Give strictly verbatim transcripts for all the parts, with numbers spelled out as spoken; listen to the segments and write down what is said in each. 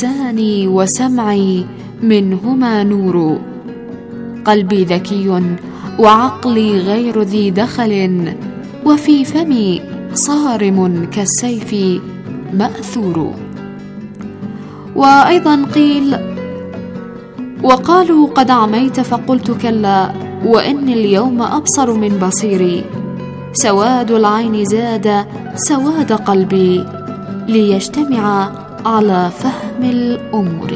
لساني وسمعي منهما نور، قلبي ذكي وعقلي غير ذي دخل، وفي فمي صارم كالسيف مأثور. وأيضا قيل: وقالوا قد عميت فقلت كلا، وإني اليوم أبصر من بصيري، سواد العين زاد سواد قلبي، ليجتمع على فهم الأمور.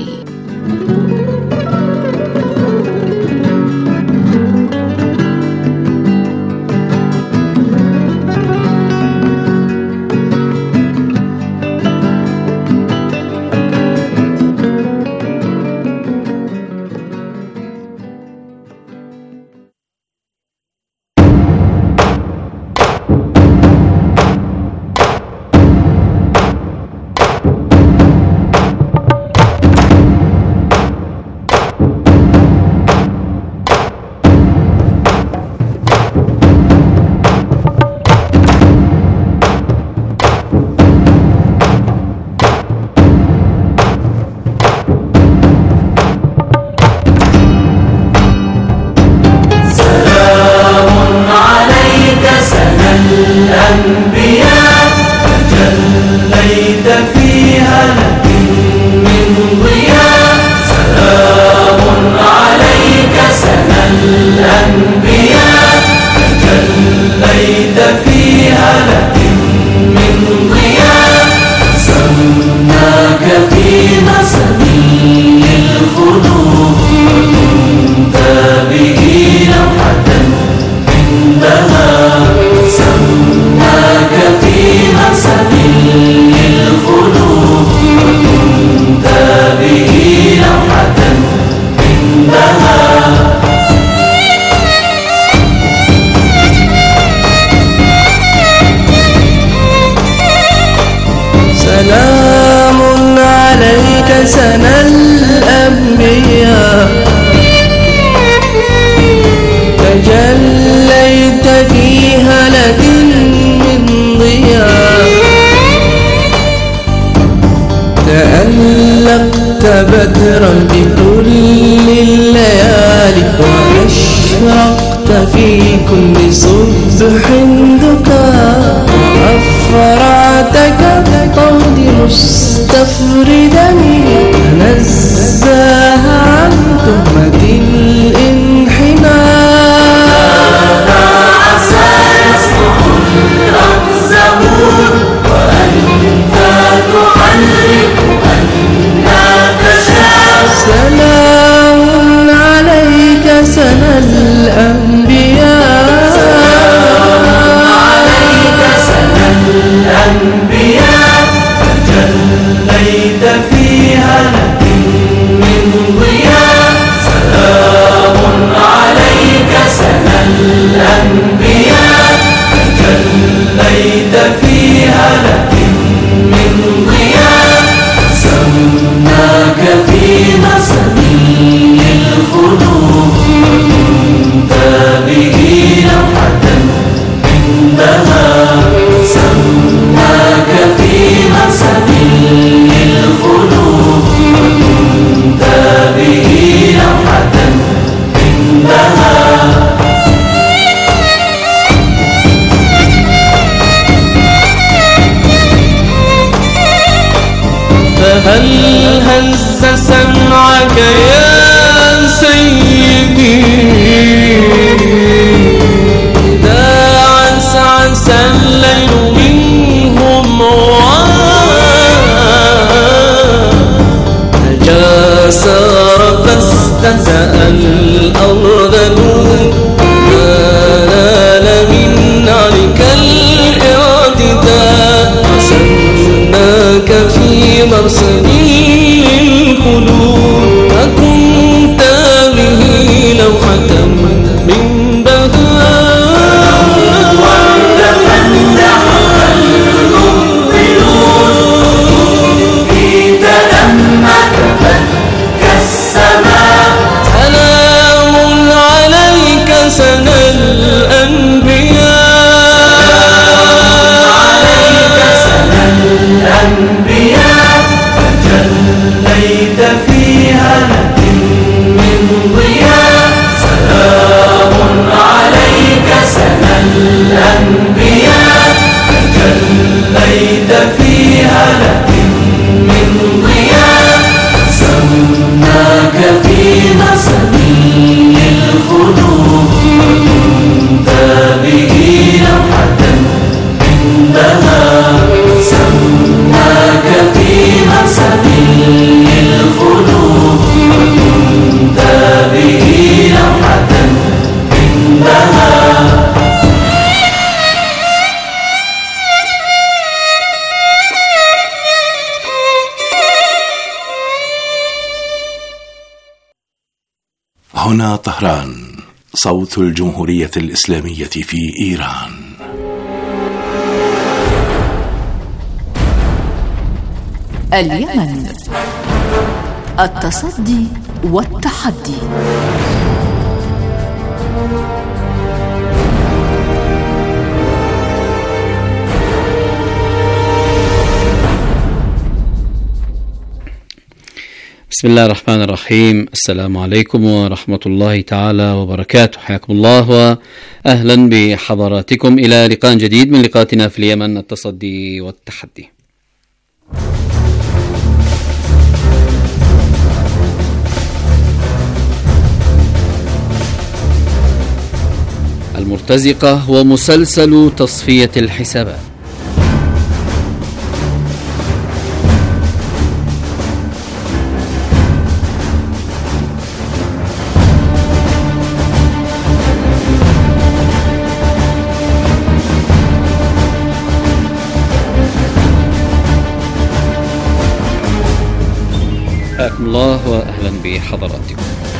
سلام عليك سنا الأنبياء، تجليت في هلة من ضياء، تألقت بدرا بكل الليالي، وأشرقت في كل صبح دكاء، وأفرعت كالطود مستفردا، تنزه عن تهمة الانحناء. عسى يصلح الأقزمون، وأنت تحرك أنا تشاء. سلام عليك سنا الأنبياء، الأنبياء، تجليت في هلة من ضياء. سلام عليك سنا الأنبياء، تجليت في هلة من ضياء. سماك في مسامير الخلود، كنت به لوحة عندها. سماك في مسامير الخلود، كنت به لوحة عندها. فهل هز سمعك يا سيدي، إذا عسعس الليل منهم تجاسر فاستهزأ الأرذلون، ما نال من عليك الإعتداء، وسناك في مرصد الخلود، فكنت به لوحة من بهاء. وتفلح المبطلون، في تلمك فك السماء. سلام هنا طهران، صوت الجمهورية الإسلامية في إيران. اليمن، التصدي والتحدي. بسم الله الرحمن الرحيم. السلام عليكم ورحمة الله تعالى وبركاته. حياكم الله وأهلا بحضراتكم إلى لقاء جديد من لقاءاتنا في اليمن، التصدي والتحدي. المرتزقة ومسلسل تصفية الحسابات. حياكم الله وأهلا بحضراتكم.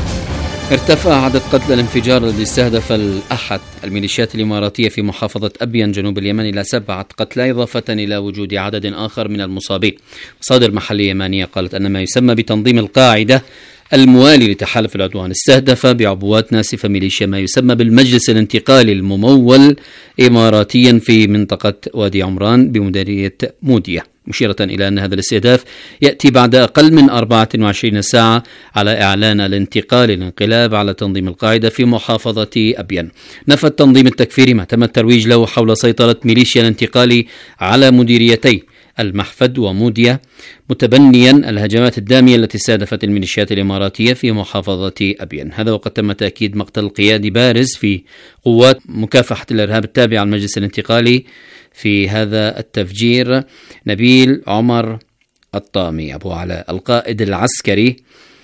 ارتفع عدد قتلى الانفجار الذي استهدف الأحد الميليشيات الإماراتية في محافظة أبين جنوب اليمن إلى سبعة قتلى، إضافة إلى وجود عدد آخر من المصابين. مصادر محلية يمانية قالت أن ما يسمى بتنظيم القاعدة الموالي لتحالف العدوان استهدف بعبوات ناسفة ميليشيا ما يسمى بالمجلس الانتقالي الممول إماراتيا في منطقة وادي عمران بمديرية مودية، مشيرة إلى أن هذا الاستهداف يأتي بعد أقل من أربعة وعشرين ساعة على إعلان الانتقال الانقلاب على تنظيم القاعدة في محافظة أبين. نفى التنظيم التكفيري ما تم الترويج له حول سيطرة ميليشيا الانتقالي على مديريتي المحفد ومودية، متبنيا الهجمات الدامية التي استهدفت الميليشيات الإماراتية في محافظة أبين. هذا وقد تم تأكيد مقتل قيادي بارز في قوات مكافحة الإرهاب التابعة للمجلس الانتقالي في هذا التفجير، نبيل عمر الطامي أبو علاء القائد العسكري،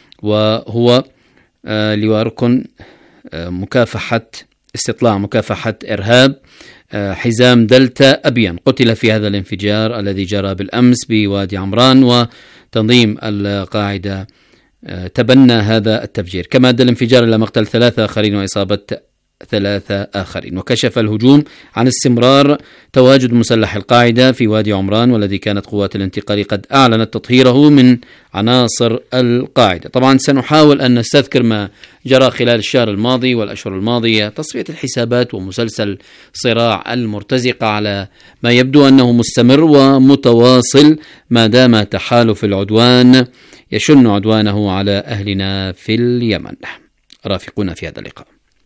وهو لواء ركن مكافحة استطلاع مكافحة إرهاب حزام دلتا أبين، قتل في هذا الانفجار الذي جرى بالأمس بوادي عمران، وتنظيم القاعدة تبنى هذا التفجير. كما أدى الانفجار إلى مقتل ثلاثة آخرين وإصابة ثلاثة آخرين. وكشف الهجوم عن استمرار تواجد مسلح القاعدة في وادي عمران، والذي كانت قوات الانتقال قد أعلنت تطهيره من عناصر القاعدة. طبعا سنحاول أن نستذكر ما جرى خلال الشهر الماضي والأشهر الماضية، تصفية الحسابات ومسلسل صراع المرتزقة على ما يبدو أنه مستمر ومتواصل ما دام تحالف العدوان يشن عدوانه على أهلنا في اليمن. رافقونا في هذا اللقاء.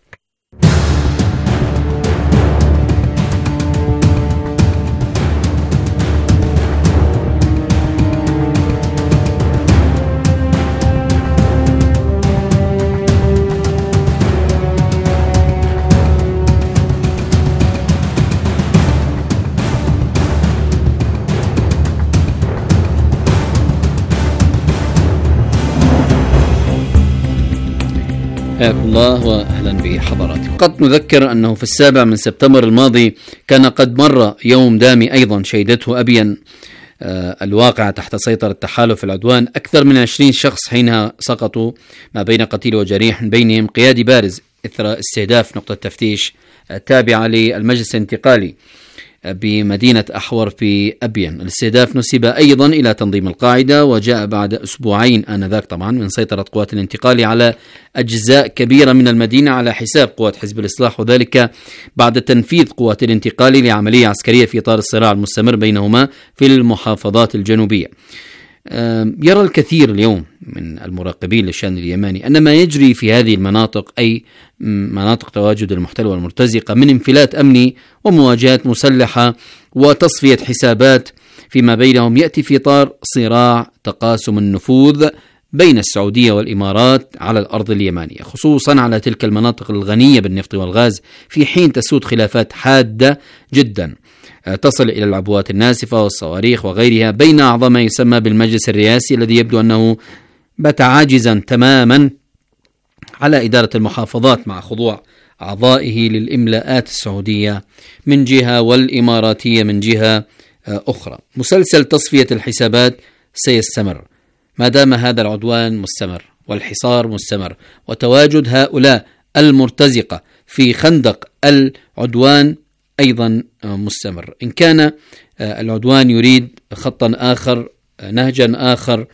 حياكم الله وأهلا بحضراتكم. قد نذكر أنه في السابع من سبتمبر الماضي كان قد مر يوم دامي أيضا شهدته أبين آه الواقعة تحت سيطرة تحالف العدوان. أكثر من عشرين شخص حينها سقطوا، ما بين قتيل وجريح، بينهم قيادي بارز إثر استهداف نقطة تفتيش آه تابعة للمجلس الانتقالي آه بمدينة أحور في أبين. الاستهداف نسب أيضا إلى تنظيم القاعدة، وجاء بعد أسبوعين آنذاك طبعا من سيطرة قوات الانتقال على أجزاء كبيرة من المدينة على حساب قوات حزب الإصلاح، وذلك بعد تنفيذ قوات الانتقال لعملية عسكرية في إطار الصراع المستمر بينهما في المحافظات الجنوبية. يرى الكثير اليوم من المراقبين للشأن اليماني أن ما يجري في هذه المناطق، أي مناطق تواجد المحتل والمرتزقة، من انفلات أمني ومواجهات مسلحة وتصفية حسابات فيما بينهم، يأتي في إطار صراع تقاسم النفوذ بين السعودية والإمارات على الأرض اليمانية، خصوصا على تلك المناطق الغنية بالنفط والغاز، في حين تسود خلافات حادة جدا تصل إلى العبوات الناسفة والصواريخ وغيرها بين أعضاء ما يسمى بالمجلس الرئاسي، الذي يبدو أنه بات عاجزا تماما على إدارة المحافظات مع خضوع أعضائه للإملاءات السعودية من جهة والإماراتية من جهة أخرى. مسلسل تصفية الحسابات سيستمر ما دام هذا العدوان مستمر، والحصار مستمر، وتواجد هؤلاء المرتزقة في خندق العدوان أيضا مستمر. إن كان العدوان يريد خطا آخر، نهجا آخر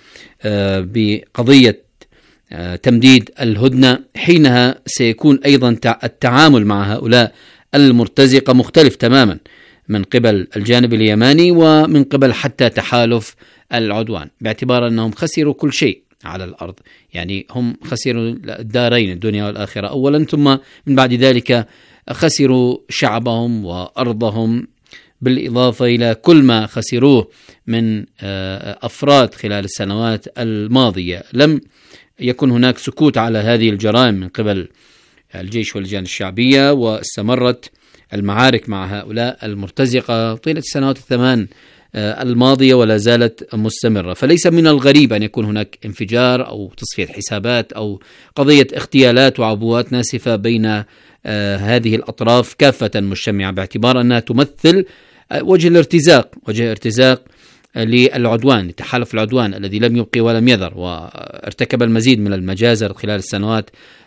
بقضية تمديد الهدنة، حينها سيكون أيضا التعامل مع هؤلاء المرتزقة مختلف تماما من قبل الجانب اليماني ومن قبل حتى تحالف العدوان، باعتبار أنهم خسروا كل شيء على الأرض. يعني هم خسروا الدارين الدنيا والآخرة أولا، ثم من بعد ذلك خسروا شعبهم وأرضهم، بالإضافة إلى كل ما خسروه من أفراد خلال السنوات الماضية. لم يكن هناك سكوت على هذه الجرائم من قبل الجيش واللجان الشعبية، واستمرت المعارك مع هؤلاء المرتزقة طيلة السنوات الثمان الماضية ولا زالت مستمرة. فليس من الغريب أن يكون هناك انفجار أو تصفية حسابات أو قضية اغتيالات وعبوات ناسفة بين هذه الأطراف كافة مجتمعة، باعتبار أنها تمثل وجه الارتزاق، وجه ارتزاق للعدوان، لتحالف العدوان الذي لم يبقي ولم يذر، وارتكب المزيد من المجازر خلال السنوات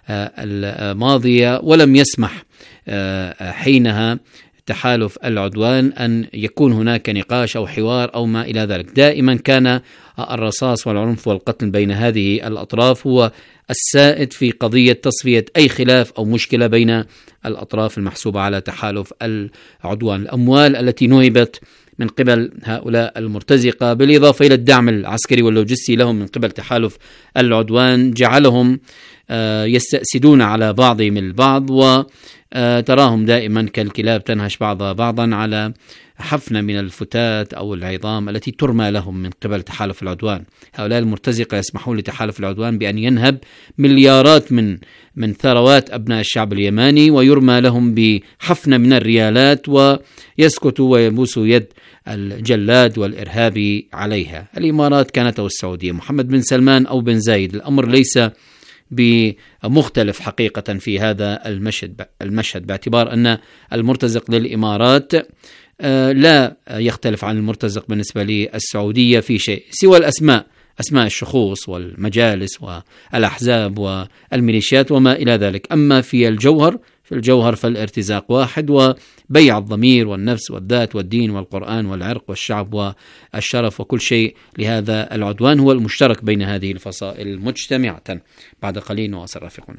الماضية، ولم يسمح حينها تحالف العدوان أن يكون هناك نقاش أو حوار أو ما إلى ذلك. دائما كان الرصاص والعنف والقتل بين هذه الأطراف هو السائد في قضية تصفية أي خلاف أو مشكلة بين الأطراف المحسوبة على تحالف العدوان. الأموال التي نهبت من قبل هؤلاء المرتزقة بالإضافة إلى الدعم العسكري واللوجستي لهم من قبل تحالف العدوان جعلهم يستأسدون على بعضهم البعض، وتراهم دائما كالكلاب تنهش بعضها بعضا على حفنة من الفتات أو العظام التي ترمى لهم من قبل تحالف العدوان. هؤلاء المرتزقة يسمحون لتحالف العدوان بأن ينهب مليارات من من ثروات أبناء الشعب اليماني ويرمى لهم بحفنة من الريالات، ويسكتوا ويبوسوا يد الجلاد والإرهابي عليها. الإمارات كانت أو السعودية، محمد بن سلمان أو بن زايد، الأمر ليس بمختلف حقيقة في هذا المشهد المشهد باعتبار أن المرتزق للإمارات لا يختلف عن المرتزق بالنسبة للسعودية في شيء سوى الأسماء، أسماء الشخوص والمجالس والأحزاب والميليشيات وما إلى ذلك. أما في الجوهر في الجوهر فالارتزاق واحد، وبيع الضمير والنفس والذات والدين والقرآن والعرق والشعب والشرف وكل شيء لهذا العدوان هو المشترك بين هذه الفصائل مجتمعة. بعد قليل نواصل رفيقنا.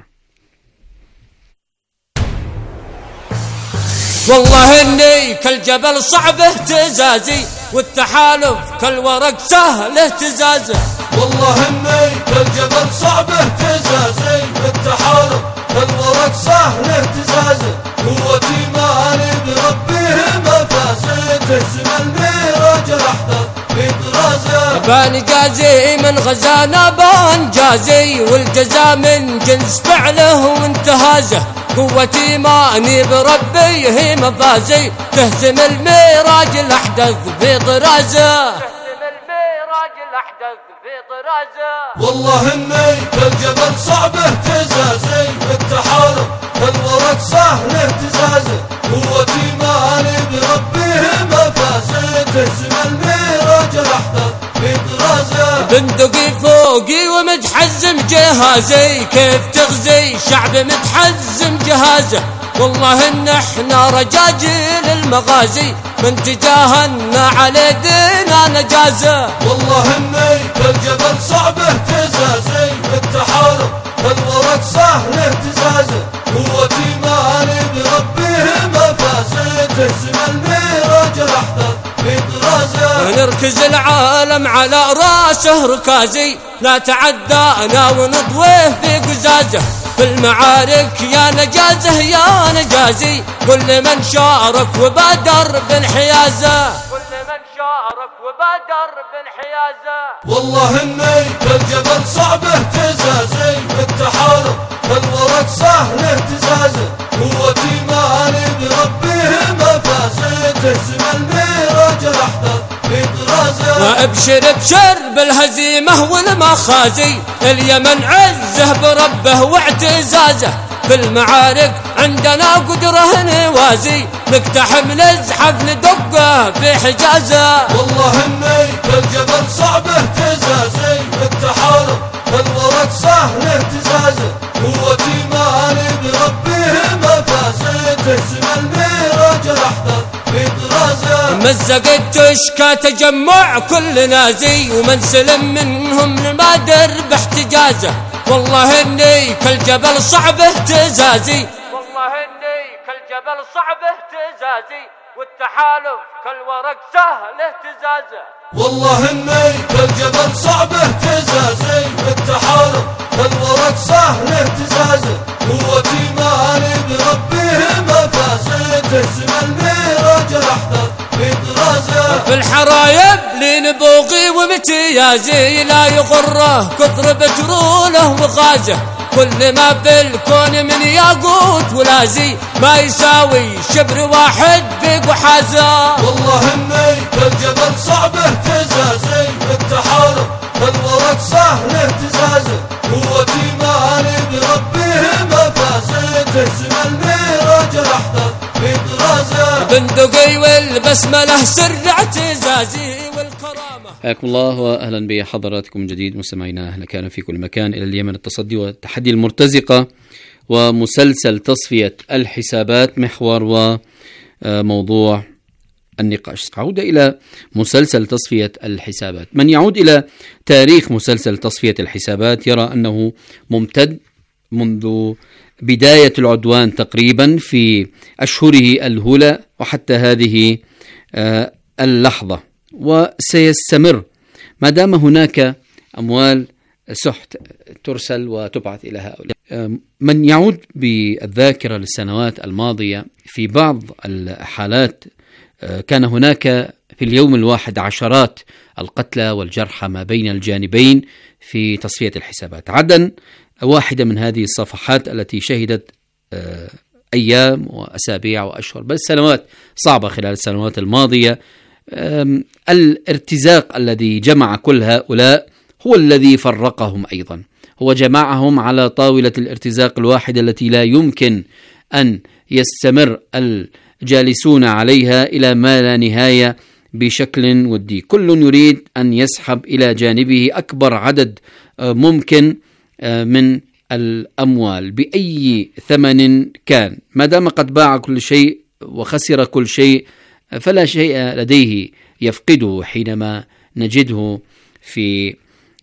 والله اني كالجبل صعب اهتزازي، والتحالف كالورق سهل اهتزازه. والله اني كالجبل صعب اهتزازي، والتحالف كالورق سهل اهتزازه. قوتي ماني بربيه مفازي، تهزم الميراج الاحداث في طرازه. بان جازي من غزانا بان جازي، والجزاء من جنس فعله وانتهازه. قوتي ماني بربي هي مفازي، تهزم الميراج الأحدث في طرازه. تهزم الميراج الأحدث في طرازه. والله اني كالجبل صعب اهتزازي، والتحالف كالورق سهل اهتزازه. قوتي ماني بربيه مفازي، تهزم الميراج الأحدث في طرازه. بندقي فوقي ومتحزم جهازي، كيف تغزي شعب متحزم جهازه. والله ان احنا رجاجيل المغازي، من تجاهلنا على دينا نجازه. والله اني كالجبل صعب اهتزازي، والتحالف كالورق سهل اهتزازه. قوتي ماني بربيه مفازي، تهزم الميراج الاحداث في طرازه. نركز العالم على راسه ركازي، لا تعدانا ونضويه في قزازه. في المعارك يا نجازه يا نجازي، كل من شارك وبادر بانحيازه. كل من شارك وبادر بانحيازه. والله اني كالجبل صعب اهتزازي، والتحالف كالورق سهل اهتزازه. قوتي ماني بربيه مفازي، تهزم الميراج الاحداث في طرازه. وابشر ابشر بالهزيمه والمخازي، اليمن عزه بربه واعتزازه. في المعارك عندنا قدره نوازي، نقتحم نزحف ندقه في حجازه. والله اني كالجبل صعب اهتزازي، والتحالف كالورق سهل اهتزازه قوتي ماني بربيه مفازه تهزم الميراج الاحداث في طرازه مزقت تشكى تجمع كل نازي ومن سلم منهم المادر باحتجازه والله اني كالجبل صعب اهتزازي والله اني كالجبل صعب اهتزازي والتحالف كالورق سهل اهتزازه والله اني كالجبل صعب اهتزازي والتحالف كالورق سهل اهتزازه قوتي ماني بربيه مفازه تهزم الميراج الاحداث في طرازه في الحرايب لنبوغي وامتيازي لا يغره كثر بتروله وغازه كل ما بالكون من ياقوت ولازي ما يساوي شبر واحد في قحازه والله اني كالجبل صعب اهتزازي والتحالف كالورق سهل اهتزازه قوتي ماني بربيه مفازه تهزم الميراج الاحداث في طرازه بندقي والبسمله سر اعتزازي والكرامه. حياكم الله واهلا بحضراتكم من جديد مستمعينا اهلا كان في كل مكان الى اليمن التصدي والتحدي المرتزقه ومسلسل تصفيه الحسابات محور وموضوع النقاش. عودة إلى مسلسل تصفية الحسابات. من يعود إلى تاريخ مسلسل تصفية الحسابات يرى أنه ممتد منذ بداية العدوان تقريبا في أشهره الأولى وحتى هذه اللحظة، وسيستمر ما دام هناك أموال سحت ترسل وتبعث إلى هؤلاء. من يعود بالذاكرة للسنوات الماضية في بعض الحالات كان هناك في اليوم الواحد عشرات القتلى والجرحى ما بين الجانبين في تصفية الحسابات. عدن واحدة من هذه الصفحات التي شهدت أيام وأسابيع وأشهر بل سنوات صعبة خلال السنوات الماضية. الارتزاق الذي جمع كل هؤلاء هو الذي فرقهم أيضا، هو جمعهم على طاولة الارتزاق الواحدة التي لا يمكن أن يستمر الجالسون عليها إلى ما لا نهاية بشكل ودي. كل يريد أن يسحب إلى جانبه أكبر عدد ممكن من الأموال بأي ثمن كان، ما دام قد باع كل شيء وخسر كل شيء فلا شيء لديه يفقده حينما نجده في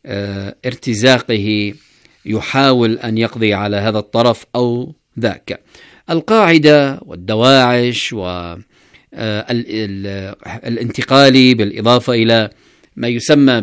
ارتزاقه يحاول أن يقضي على هذا الطرف أو ذاك. القاعدة والدواعش والانتقالي بالإضافة إلى ما يسمى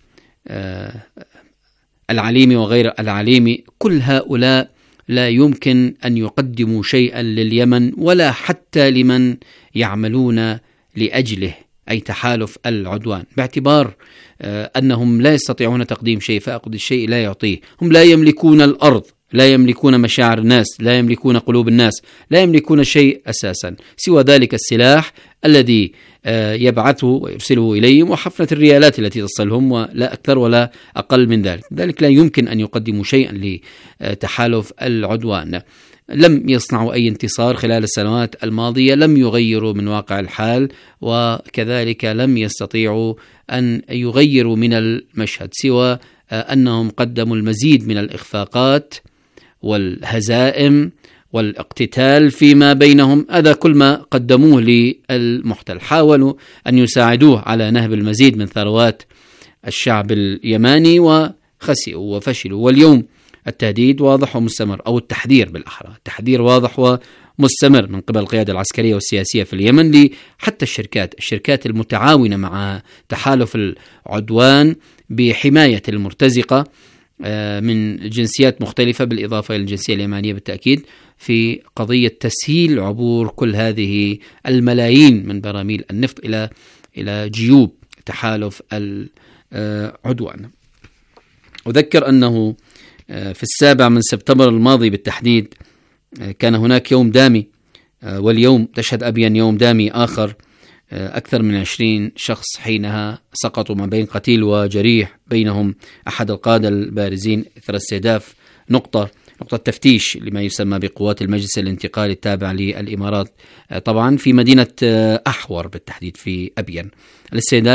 بالعليم وغير العليم، كل هؤلاء لا يمكن أن يقدموا شيئا لليمن ولا حتى لمن يعملون لأجله أي تحالف العدوان، باعتبار أنهم لا يستطيعون تقديم شيء فأقد الشيء لا يعطيه. هم لا يملكون الأرض، لا يملكون مشاعر الناس، لا يملكون قلوب الناس، لا يملكون شيء أساسا سوى ذلك السلاح الذي يبعثه ويرسله إليهم وحفنة الريالات التي تصلهم ولا أكثر ولا أقل من ذلك. ذلك لا يمكن أن يقدموا شيئا لتحالف العدوان. لم يصنعوا أي انتصار خلال السنوات الماضية، لم يغيروا من واقع الحال، وكذلك لم يستطيعوا أن يغيروا من المشهد سوى أنهم قدموا المزيد من الإخفاقات والهزائم والاقتتال فيما بينهم. هذا كل ما قدموه للمحتل. حاولوا أن يساعدوه على نهب المزيد من ثروات الشعب اليماني وخسئوا وفشلوا. واليوم التهديد واضح ومستمر، أو التحذير بالأحرى، التحذير واضح ومستمر من قبل القيادة العسكرية والسياسية في اليمن حتى الشركات الشركات المتعاونة مع تحالف العدوان بحماية المرتزقة من جنسيات مختلفة بالإضافة إلى الجنسية اليمانية بالتأكيد في قضية تسهيل عبور كل هذه الملايين من براميل النفط إلى إلى جيوب تحالف العدوان. أذكر أنه في السابع من سبتمبر الماضي بالتحديد كان هناك يوم دامي، واليوم تشهد أبين يوم دامي آخر. أكثر من عشرين شخص حينها سقطوا ما بين قتيل وجريح، بينهم أحد القادة البارزين إثر استهداف نقطة نقطة تفتيش لما يسمى بقوات المجلس الانتقالي التابع للإمارات، طبعا في مدينة أحور بالتحديد في أبين. الاستهداف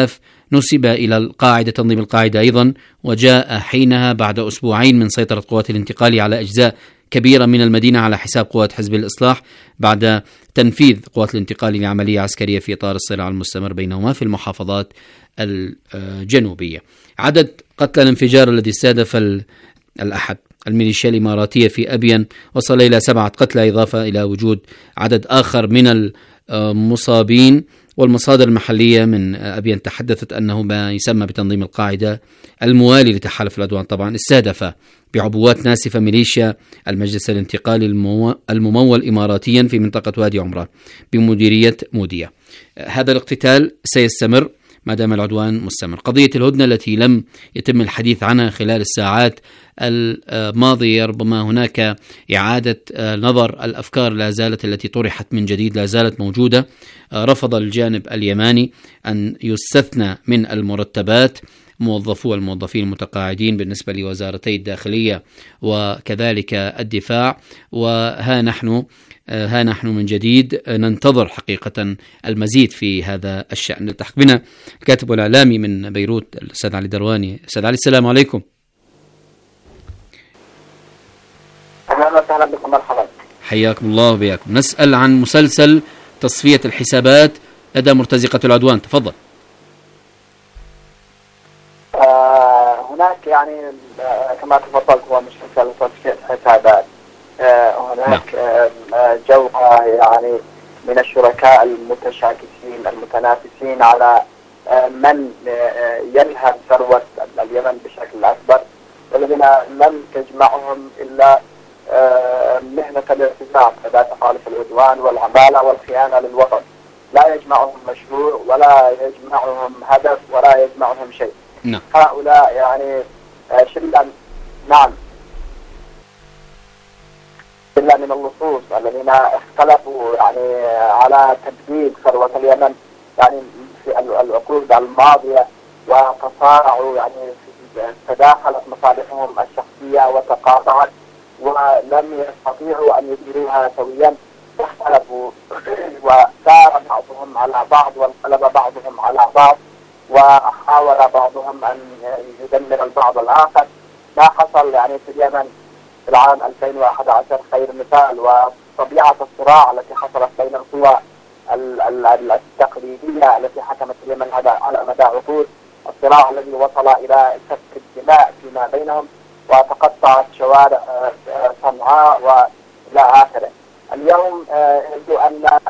نسب إلى القاعدة تنظيم القاعدة أيضا، وجاء حينها بعد أسبوعين من سيطرة قوات الانتقال على أجزاء كبيرة من المدينة على حساب قوات حزب الإصلاح، بعد تنفيذ قوات الانتقال لعملية عسكرية في إطار الصراع المستمر بينهما في المحافظات الجنوبية. عدد قتلى الانفجار الذي استهدف الأحد الميليشيا الإماراتية في أبين وصل إلى سبعة قتلى، إضافة إلى وجود عدد آخر من المصابين. والمصادر المحلية من أبين تحدثت أنه ما يسمى بتنظيم القاعدة الموالي لتحالف العدوان طبعا استهدف بعبوات ناسفة ميليشيا المجلس الانتقالي الممول إماراتيا في منطقة وادي عمران بمديرية مودية. هذا الاقتتال سيستمر ما دام العدوان مستمر. قضية الهدنة التي لم يتم الحديث عنها خلال الساعات الماضية، ربما هناك إعادة نظر الأفكار لا زالت التي طرحت من جديد لا زالت موجودة. رفض الجانب اليماني أن يستثنى من المرتبات موظفو الموظفين المتقاعدين بالنسبة لوزارتي الداخلية وكذلك الدفاع، وها نحن ها نحن من جديد ننتظر حقيقة المزيد في هذا الشأن. نلتحق بنا الكاتب والإعلامي من بيروت الأستاذ علي درواني. أستاذ علي، السلام عليكم. أهلا وسهلا بكم، مرحبا. حياكم الله وبياكم. نسأل عن مسلسل تصفية الحسابات لدى مرتزقة العدوان، تفضل. آه هناك يعني آه كما تفضلت هو مسلسل تصفية الحسابات. آه هناك آه جوقة يعني من الشركاء المتشاكسين المتنافسين على آه من آه ينهب ثروة اليمن بشكل أكبر، والذين لم تجمعهم إلا آه مهنة الارتزاق لدى تحالف العدوان والعمالة والخيانة للوطن. لا يجمعهم مشروع ولا يجمعهم هدف ولا يجمعهم شيء. نعم. هؤلاء يعني آه شلة نعم شلة من اللصوص الذين اختلفوا يعني على تدبير ثروة اليمن يعني في العقود الماضية، وتصارعوا يعني تداخلت مصالحهم الشخصية وتقاطعت ولم يستطيعوا أن يديروها سويا، واختلفوا وسار بعضهم على بعض وانقلب بعضهم على بعض، وحاول بعضهم أن يدمر البعض الآخر. ما حصل يعني في اليمن في العام ألفين وأحد عشر خير مثال، وطبيعة الصراع التي حصلت بين القوى التقليدية التي حكمت اليمن على مدى عقود، الصراع الذي وصل إلى سفك الدماء فيما بينهم وتقطعت شوارع صنعاء وإلى آخره. اليوم يبدو أن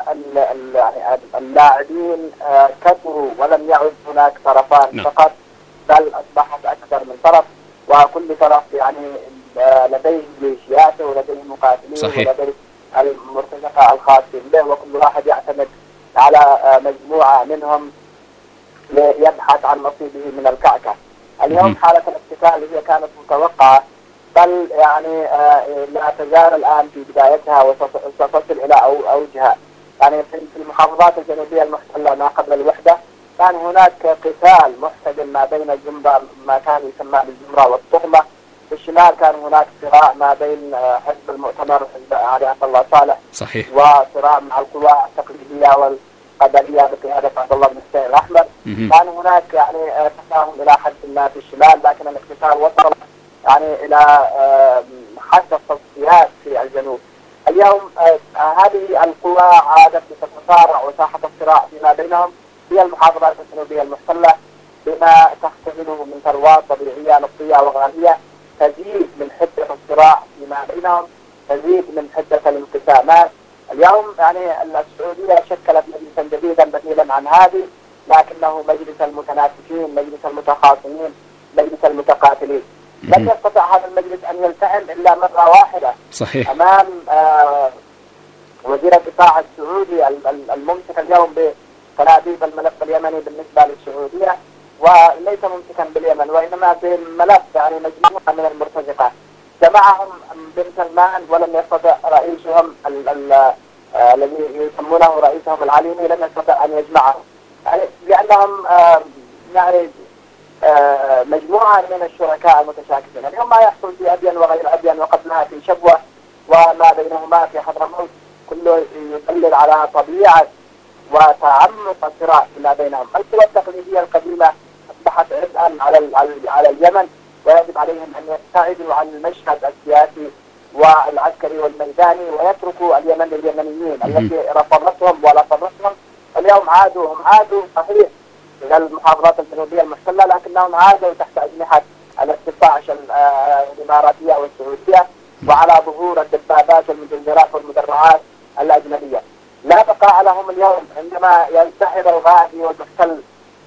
اللاعبين كثروا ولم يعد هناك طرفان فقط، بل أصبحت أكثر من طرف، وكل طرف يعني لديه ميليشياته ولديه مقاتلين صحيح. ولديه المرتزقة الخاصين به، وكل واحد يعتمد على مجموعة منهم ليبحث عن نصيبه من الكعكة. اليوم حالة الاقتتال هي كانت متوقعة، بل يعني لا تزال الآن في بدايتها وستصل إلى أوجها. يعني في المحافظات الجنوبية المحتلة ما قبل الوحدة كان هناك قتال محتدم ما بين الزمرة ما كان يسمى بالزمرة والطغمة، في الشمال كان هناك صراع ما بين حزب المؤتمر حزب علي عبد الله صالح صحيح، وصراع مع القوى التقليدية والقبلية بقيادة عبد الله بن حسين الأحمر. كان هناك يعني تفاهم إلى حد ما في الشمال، لكن الاقتتال وصل يعني إلى حسب التصفيات في الجنوب. اليوم هذه القوى عادت تتصارع وساحة الصراع فيما بينهم هي المحافظات الجنوبية المحتلة بما تحتمله من ثروات طبيعية نفطية وغازية، تزيد من حدة الصراع فيما بينهم، تزيد من حدة الانقسامات. اليوم يعني السعودية شكلت مجلسا جديدا بديلا عن هذه، لكنه مجلس المتنافسين، مجلس المتخاصمين، مجلس المتقاتلين. لم يستطع هذا المجلس أن يلتئم إلا مرة واحدة صحيح. أمام آه وزير الدفاع السعودي الممسك اليوم بتنابيب الملف اليمني بالنسبة للسعودية، وليس ممسكا باليمن وإنما بملف يعني مجموعة من المرتزقة جمعهم بن سلمان، ولم يستطع رئيسهم الذي يسمونه رئيسهم العليمي لم يستطع أن يجمعهم، يعني لأنهم آه يعني آه مجموعة من الشركاء المتشاكسين. اليوم ما يحصل في أبين وغير أبين وقبلها في شبوة وما بينهما في حضرموت كله يدلل على طبيعة وتعمق الصراع فيما بينهم. القوى التقليدية القديمة أصبحت عبئا على على اليمن، ويجب عليهم أن يبتعدوا عن المشهد السياسي والعسكري والميداني ويتركوا اليمن لليمنيين التي رفضتهم ولفظتهم. اليوم عادوا هم عادوا صحيح إلى المحافظات الجنوبية المحتلة، لكنهم عادوا تحت أجنحة الاستطاعة الإماراتية والسعودية وعلى ظهور الدبابات والمجزرات والمدرعات الأجنبية. لا بقاء لهم اليوم عندما ينسحب الغازي والمحتل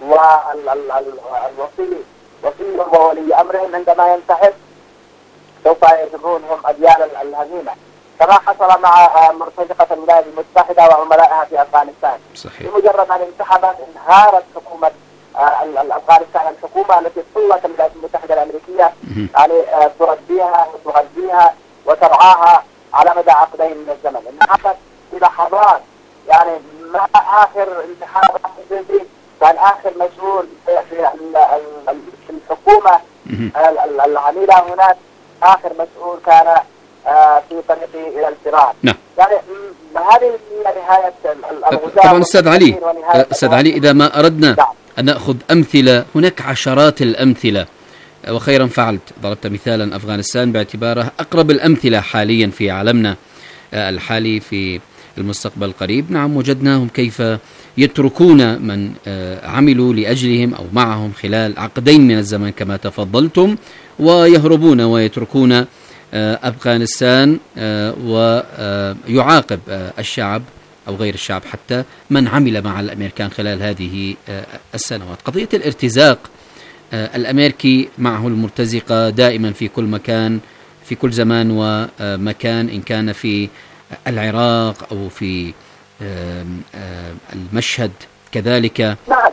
والوصي وصي وولي أمرهم، عندما ينسحب سوف يجرونهم أديال الهزيمة، كما حصل مع مرتزقة الولايات المتحدة وعملائها في أفغانستان. صحيح. بمجرد أن انسحبت انهارت حكومة أفغانستان، الحكومة التي سلطت الولايات المتحدة الأمريكية يعني تربيها وتغذيها وترعاها على مدى عقدين من الزمن. انهارت في لحظات، يعني ما آخر انسحاب الجندي كان آخر مسؤول في الحكومة العميلة هناك، آخر مسؤول كان في طريقه إلى الفرار. نعم. يعني هذه هي نهاية الغزاة. طبعا أستاذ علي، أستاذ علي إذا ما أردنا نعم. أن نأخذ أمثلة، هناك عشرات الأمثلة، وخيرا فعلت ضربت مثالا أفغانستان باعتبارها أقرب الأمثلة حاليا في عالمنا الحالي في المستقبل القريب. نعم، وجدناهم كيف يتركون من عملوا لأجلهم أو معهم خلال عقدين من الزمن كما تفضلتم، ويهربون ويتركون أفغانستان، ويعاقب الشعب أو غير الشعب حتى من عمل مع الأمريكان خلال هذه السنوات. قضية الارتزاق الأمريكي معه المرتزقة دائما في كل مكان في كل زمان ومكان، إن كان في العراق أو في المشهد كذلك. نعم.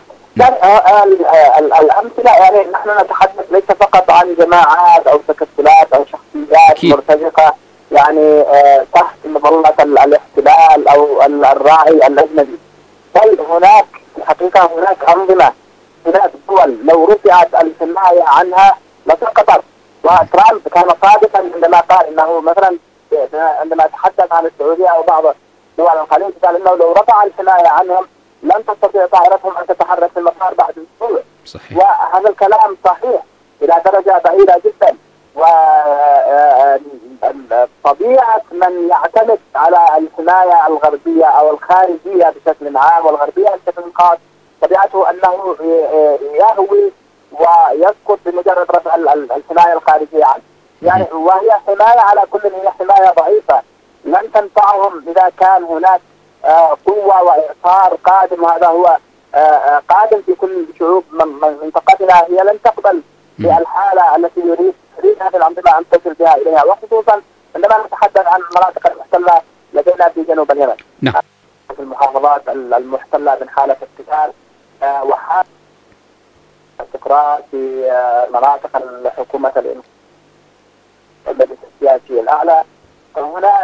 الأمثلة يعني نحن نتحدث ليس فقط عن جماعات أو تكتلات أو شخصيات كي. مرتزقة يعني تحت مظلة الاحتلال أو الراعي الأجنبي، بل هناك الحقيقة هناك أنظمة، هناك دول لو رفعت الحماية عنها لسقطت. وترامب كان صادقا عندما قال إنه مثلا عندما تحدث عن السعودية أو بعض دول الخليج قال إنه لو رفع الحماية عنهم لن تستطيع طائرتهم أن تتحرك في المطار بعد أسبوع. صحيح. وهذا الكلام صحيح إلى درجة بعيدة جدا. وطبيعة من يعتمد على الحماية الغربية أو الخارجية بشكل عام والغربية بشكل خاص، طبيعته أنه يهوي ويسقط بمجرد رفع الحماية الخارجية عنه. يعني وهي حماية على كل، هي حماية ضعيفة لن تنفعهم إذا كان هناك قوة وإعصار قادم. هذا هو قادم في كل شعوب منطقتنا، هي لن تقبل بالحالة التي يريد تريد هذه الأنظمة أن تصل بها إليها، وخصوصا عندما نتحدث عن المناطق المحتلة لدينا في جنوب اليمن. نعم. في المحافظات المحتلة من حالة اقتتال وحالة استقرار في مناطق الحكومة السياسية الأعلى. هنا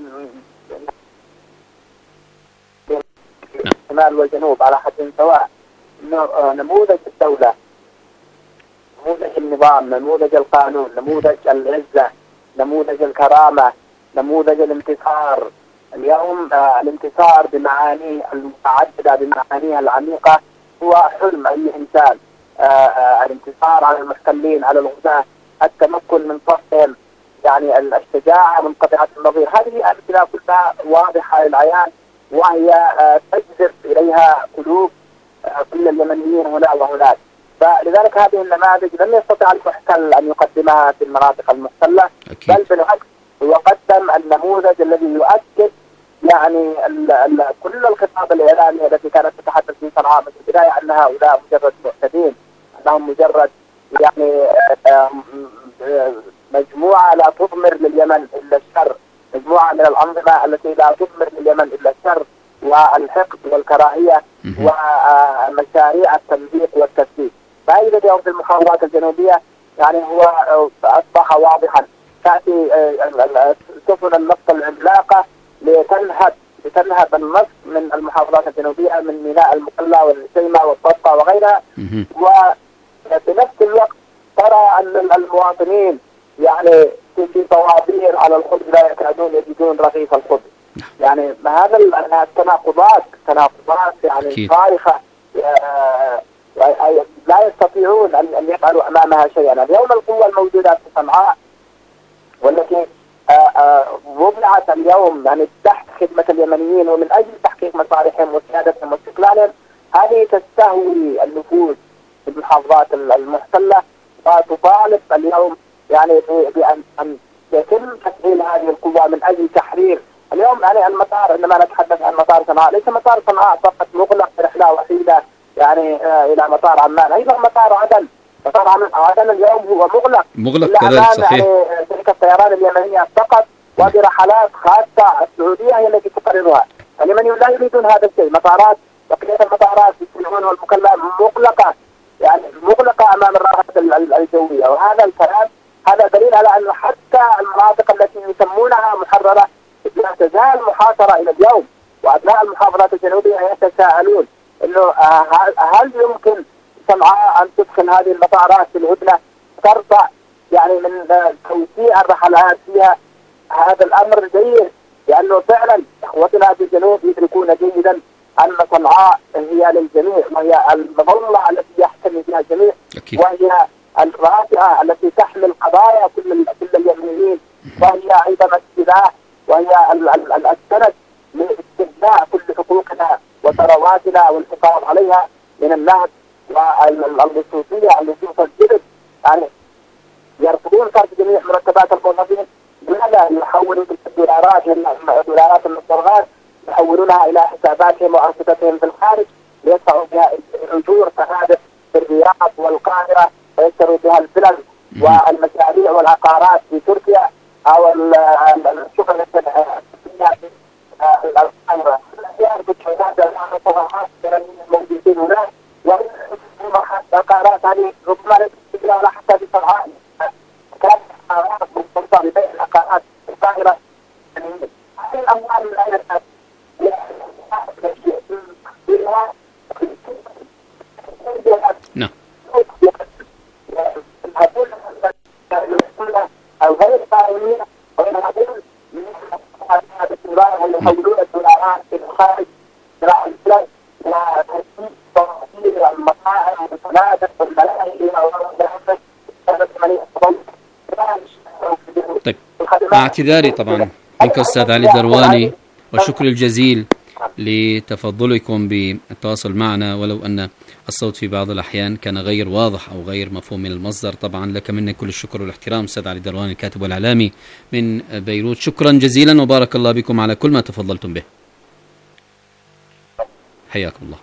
الشمال والجنوب على حد سواء. نموذج الدولة، نموذج النظام، نموذج القانون، نموذج العزة، نموذج الكرامة، نموذج الانتصار. اليوم الانتصار بمعانيه المتعددة بمعانيها العميقة هو حلم أي إنسان. الانتصار على المحتلين، على الغزاة، التمكن من صفهم، يعني الشجاعة منقطعة النظير. هذه أمثلة كلها واضحة للعيان، وهي تجذب إليها قلوب كل اليمنيين هنا وهناك. فلذلك هذه النماذج لم يستطع المحتل أن يقدمها في المناطق المحتلة، بل بالعكس هو قدم النموذج الذي يؤكد يعني ال ال كل الخطاب الإعلامي التي كانت تتحدث في صنعاء من البداية أن هؤلاء مجرد معتدين، أنهم مجرد يعني مجموعة لا تضمر لليمن إلا الشر، مجموعة من الأنظمة التي لا تضمر لليمن إلا الشر والحقد والكراهية ومشاريع التمزيق والتفسيق. فإذا اليوم في المحافظات الجنوبية يعني هو أصبح واضحا، تأتي سفن النفط العملاقة لتنهب لتنهب النفط من المحافظات الجنوبية من ميناء المقلة والسيمة والطرقة وغيرها، وبنفس الوقت ترى أن المواطنين يعني في طوابير على الخبز لا يكادون يجدون رغيف الخبز. يعني هذا التناقضات تناقضات يعني صارخة لا يستطيعون أن يفعلوا أمامها شيئا. اليوم القوة الموجودة في صنعاء والتي وضعت اليوم يعني تحت خدمة اليمنيين ومن أجل تحقيق مصالحهم وسيادتهم واستقلالهم، هذه تستهوي النفوذ في المحافظات المحتلة وتطالب اليوم يعني بأن أن يتم تفعيل هذه القوة من أجل تحرير. اليوم يعني المطار، عندما نتحدث عن مطار صنعاء ليس مطار صنعاء فقط مغلق برحلة وحيدة يعني إلى مطار عمان، أيضا مطار عدن. مطار عدن اليوم هو مغلق مغلق كذلك صحيح. يعني شركة الطيران اليمنية فقط وبرحلات خاصة السعودية هي التي تقررها. اليمنيون لا يريدون هذا الشيء. مطارات بقية المطارات في السجون والمكلات مغلقة يعني مغلقة أمام الراحة الجوية، وهذا الكلام هذا دليل على أن حتى المناطق التي يسمونها محررة لا تزال محاصرة إلى اليوم. وأبناء المحافظات الجنوبية يتساءلون إنه هل يمكن صنعاء أن تدخل هذه المطارات في الهدنة ترفع يعني من توسيع الرحلات فيها؟ هذا الأمر جيد لأنه فعلا إخوتنا في الجنوب يدركون جيدا أن صنعاء هي للجميع وهي المظلة التي يحتمي بها الجميع أكيد. وهي الرافعة التي تحمل قضايا كل كل اليمنيين، وهي أيضا السلاح وهي السند لاستبداء كل حقوقنا وثرواتنا والحفاظ عليها من النهب واللصوصية اللصوص الجدد. يعني يرفضون صرف جميع مرتبات الموظفين. لماذا يحولون الدولارات دولارات المصرفات يحولونها إلى حساباتهم وأنشطتهم في الخارج ليدفعوا بها أجور تهادف في الرياض والقاهرة ويشتروا بها الفلل والمشاريع والعقارات في تركيا أو الشغل الصناعي في القاهرة. موجودين هناك والعقارات هذه ربما لا تستطيع ولا حتى في صنعاء. كانت عقارات مرتبطة ببيع العقارات في القاهرة. هذه الأموال من أين تأتي؟ نعم. الغير قانونية وينهضون من الاستمرار ويحولون الدولارات في الخارج زراعة البلاد وترتيب تطوير المطاعم والفنادق والملاهي طيب، مع اعتذاري طبعا منك أستاذ علي الدرواني والشكر الجزيل لتفضلكم بالتواصل معنا، ولو أن الصوت في بعض الأحيان كان غير واضح أو غير مفهوم من المصدر. طبعا لك منا كل الشكر والاحترام أستاذ علي الدرواني الكاتب والإعلامي من بيروت. شكرا جزيلا وبارك الله بكم على كل ما تفضلتم به. حياكم الله.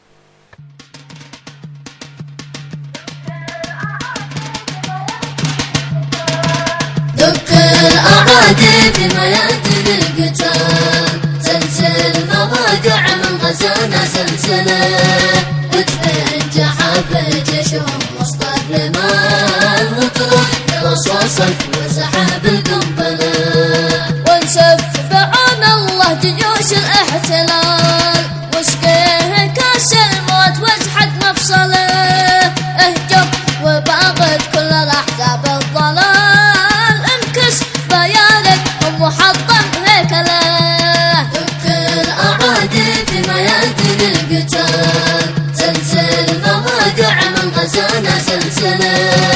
دك الأعادي في ميادين القتال، سلسل مواقع من غزانا سلسلة، ادفن جحافل جيشهم وسط الرمال، وطرح رصاصك وسحاب القنبلة، ونسف بعون الله جيوش الاحتلال، واسقيه كاس الموت واجحد مفصله، اهجم وباغت كل الاحزاب الضلال، انكس بيانك ومحطم هيكله، دك الاعادي في ميادين القتال، سلسل مواقع من غزانا سلسله،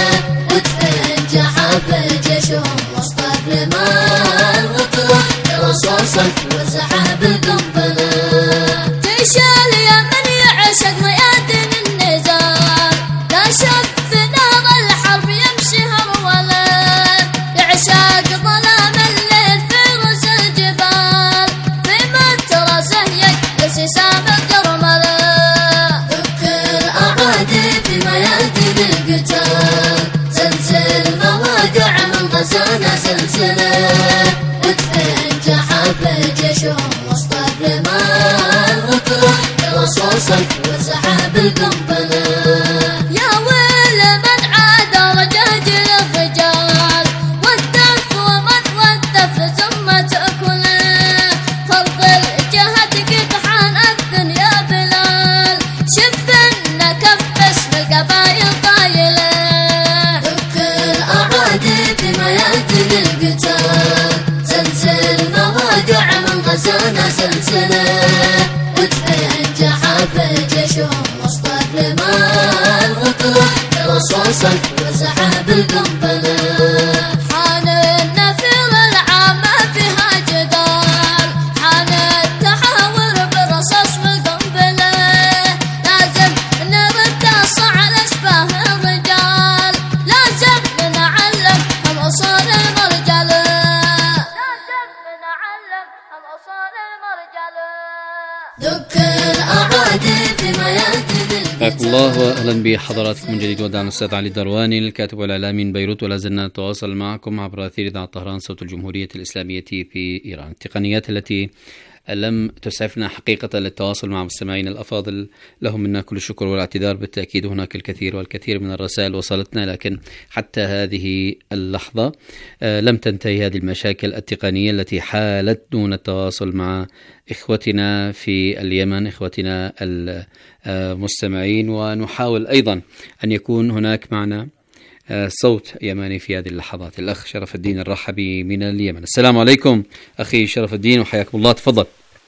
وادفن جحافل جيشهم وسط الرمال، وطرح رصاصك وسحاب القنبله، جيش اليمن يعشق ميادين النزال، لا شك في نار الحرب يمشي هرولا، يعشق ظلام الليل في رؤوس الجبال، في مترسه يجلس سام القرمله، دك الاعادي في ميادين القتال، سلسل مواقع من غزانا سلسله، ادفن جحافل جيشهم وسط الرمال، وطرح رصاصك وسحاب القنبله، يا ويل من عاد رجاجل الرجال، والدف ومن والدف ثم تأكله، فرض الجهد قطحان أذن يا بلال، شبنا كف باسم القبائل قايله، دك الأعادي في ميادين القتال، سلسل مواقع من غزانا سلسله، ادفن جحافل جيشهم وسط الرمال، دك الأعادي في ميادين حياكم الله واهلا بحضراتكم من جديد. ودعنا الاستاذ علي الدرواني الكاتب والاعلامي من بيروت، ولا زلنا نتواصل معكم عبر اثير اذاعه طهران صوت الجمهوريه الاسلاميه في ايران. التقنيات التي لم تسعفنا حقيقة للتواصل مع مستمعين الأفاضل لهم منا كل الشكر والاعتذار. بالتأكيد هناك الكثير والكثير من الرسائل وصلتنا، لكن حتى هذه اللحظة لم تنتهي هذه المشاكل التقنية التي حالت دون التواصل مع إخوتنا في اليمن، إخوتنا المستمعين. ونحاول أيضا أن يكون هناك معنا صوت يماني في هذه اللحظات. الأخ شرف الدين الرحبي من اليمن. السلام عليكم أخي شرف الدين وحياكم الله، تفضل.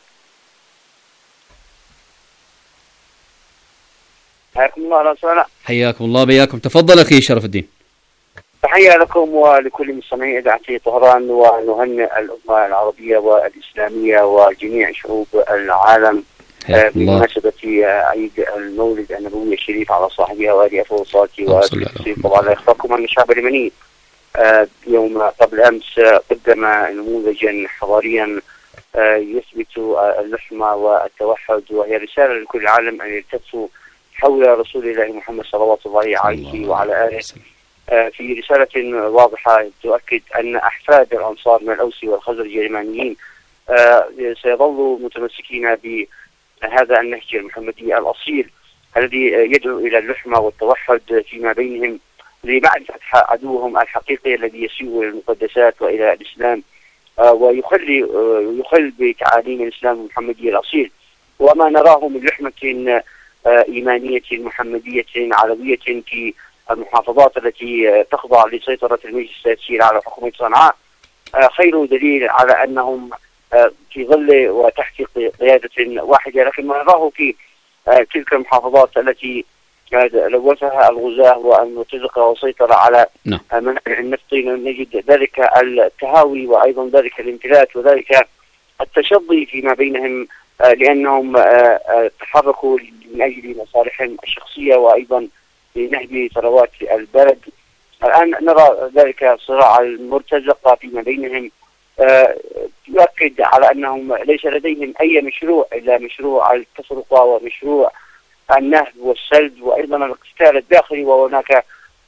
حياكم الله. لا سؤال. حياكم الله بياكم، تفضل أخي شرف الدين. تحية لكم ولكل مستمعي إذاعة طهران، ونهنئ الأمة العربية والإسلامية وجميع شعوب العالم بمناسبة عيد المولد النبوي الشريف على صاحبها وآله أفضل الصلاة والتسليم. طبعا لا يخفاكم أن الشعب اليمني يوم قبل أمس قدم نموذجا حضاريا يثبت اللحمة والتوحد، وهي رسالة لكل العالم أن يلتفوا حول رسول الله محمد صلوات الله عليه وعلى آله في رسالة واضحة تؤكد أن أحفاد الأنصار من الأوس والخزرج اليمانيين سيظلوا متمسكين بهذا النهج المحمدي الأصيل الذي يدعو إلى اللحمة والتوحد فيما بينهم لمعرفة عدوهم الحقيقي الذي يسيء إلى المقدسات وإلى الإسلام ويخلي يخل بتعاليم الإسلام المحمدي الأصيل. وما نراه من لحمة إيمانية محمدية علوية في المحافظات التي تخضع لسيطرة المجلس السياسي على حكومة صنعاء خير دليل على أنهم في ظل وتحت قيادة واحدة. لكن ما نراه في تلك المحافظات التي لوثها الغزاة والمرتزقة وسيطر على منابع النفط نجد ذلك التهاوي وأيضا ذلك الامتلاك وذلك التشظي فيما بينهم، لأنهم تحركوا من أجل مصالحهم الشخصية وأيضا لنهب ثروات البلد. الآن نرى ذلك صراع المرتزقة فيما بينهم يؤكد على أنهم ليس لديهم أي مشروع إلا مشروع التفرقة ومشروع النهب والسلب وأيضا الاقتتال الداخلي، وهناك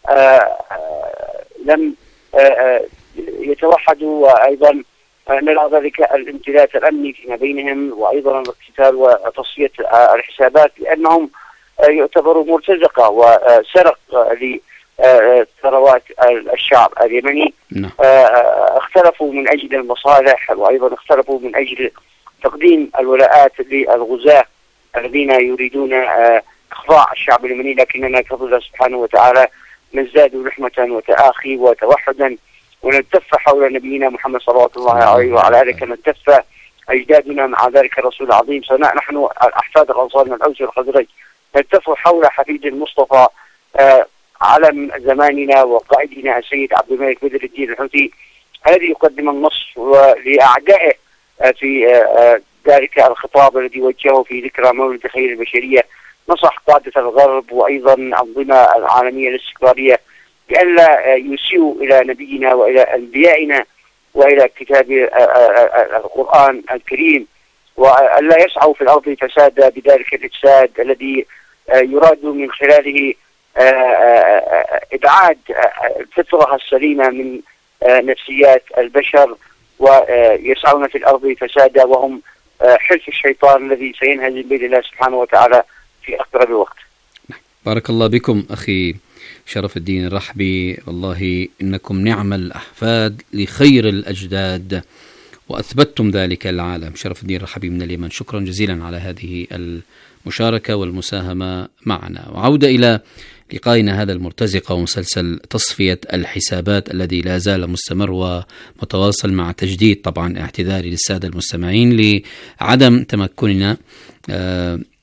لم يتوحدوا، وأيضا نرى ذلك الامتلاك الأمني فيما بينهم وأيضا الاقتتال وتصفية الحسابات، لأنهم يعتبروا مرتزقة وسرق لثروات الشعب اليمني. اختلفوا من أجل المصالح وأيضا اختلفوا من أجل تقديم الولاءات للغزاة الذين يريدون إخضاع الشعب اليمني. لكننا بفضل الله سبحانه وتعالى نزداد لحمة وتآخي وتوحدا ونلتف حول نبينا محمد صلوات الله عليه وعلى آله كما التف أجدادنا مع ذلك الرسول العظيم. صنع نحن أحفاد الأنصار من الأوس والخزرج نلتف حول حفيد المصطفى علم زماننا وقائدنا السيد عبد الملك بدر الدين الحوثي الذي يقدم النصر لأعدائه في ذلك الخطاب الذي وجهه في ذكرى مولد خير البشرية. نصح قادة الغرب وأيضا الأنظمة العالمية الاستقرارية بألا يسيئوا إلى نبينا وإلى أنبيائنا وإلى كتاب القرآن الكريم، وألا يسعوا في الأرض فسادا بذلك الإفساد الذي يراد من خلاله إبعاد الفطرة السليمة من نفسيات البشر، ويسعون في الأرض فسادا وهم حلف الشيطان الذي سينهزم بإذن الله سبحانه وتعالى في أقرب وقت. بارك الله بكم أخي شرف الدين الرحبي، والله إنكم نعم الأحفاد لخير الأجداد وأثبتتم ذلك العالم. شرف الدين الرحبي من اليمن، شكرا جزيلا على هذه المشاركة والمساهمة معنا. وعودة إلى لقائنا هذا المرتزقة ومسلسل تصفية الحسابات الذي لا زال مستمر ومتواصل، مع تجديد طبعا اعتذاري للسادة المستمعين لعدم تمكننا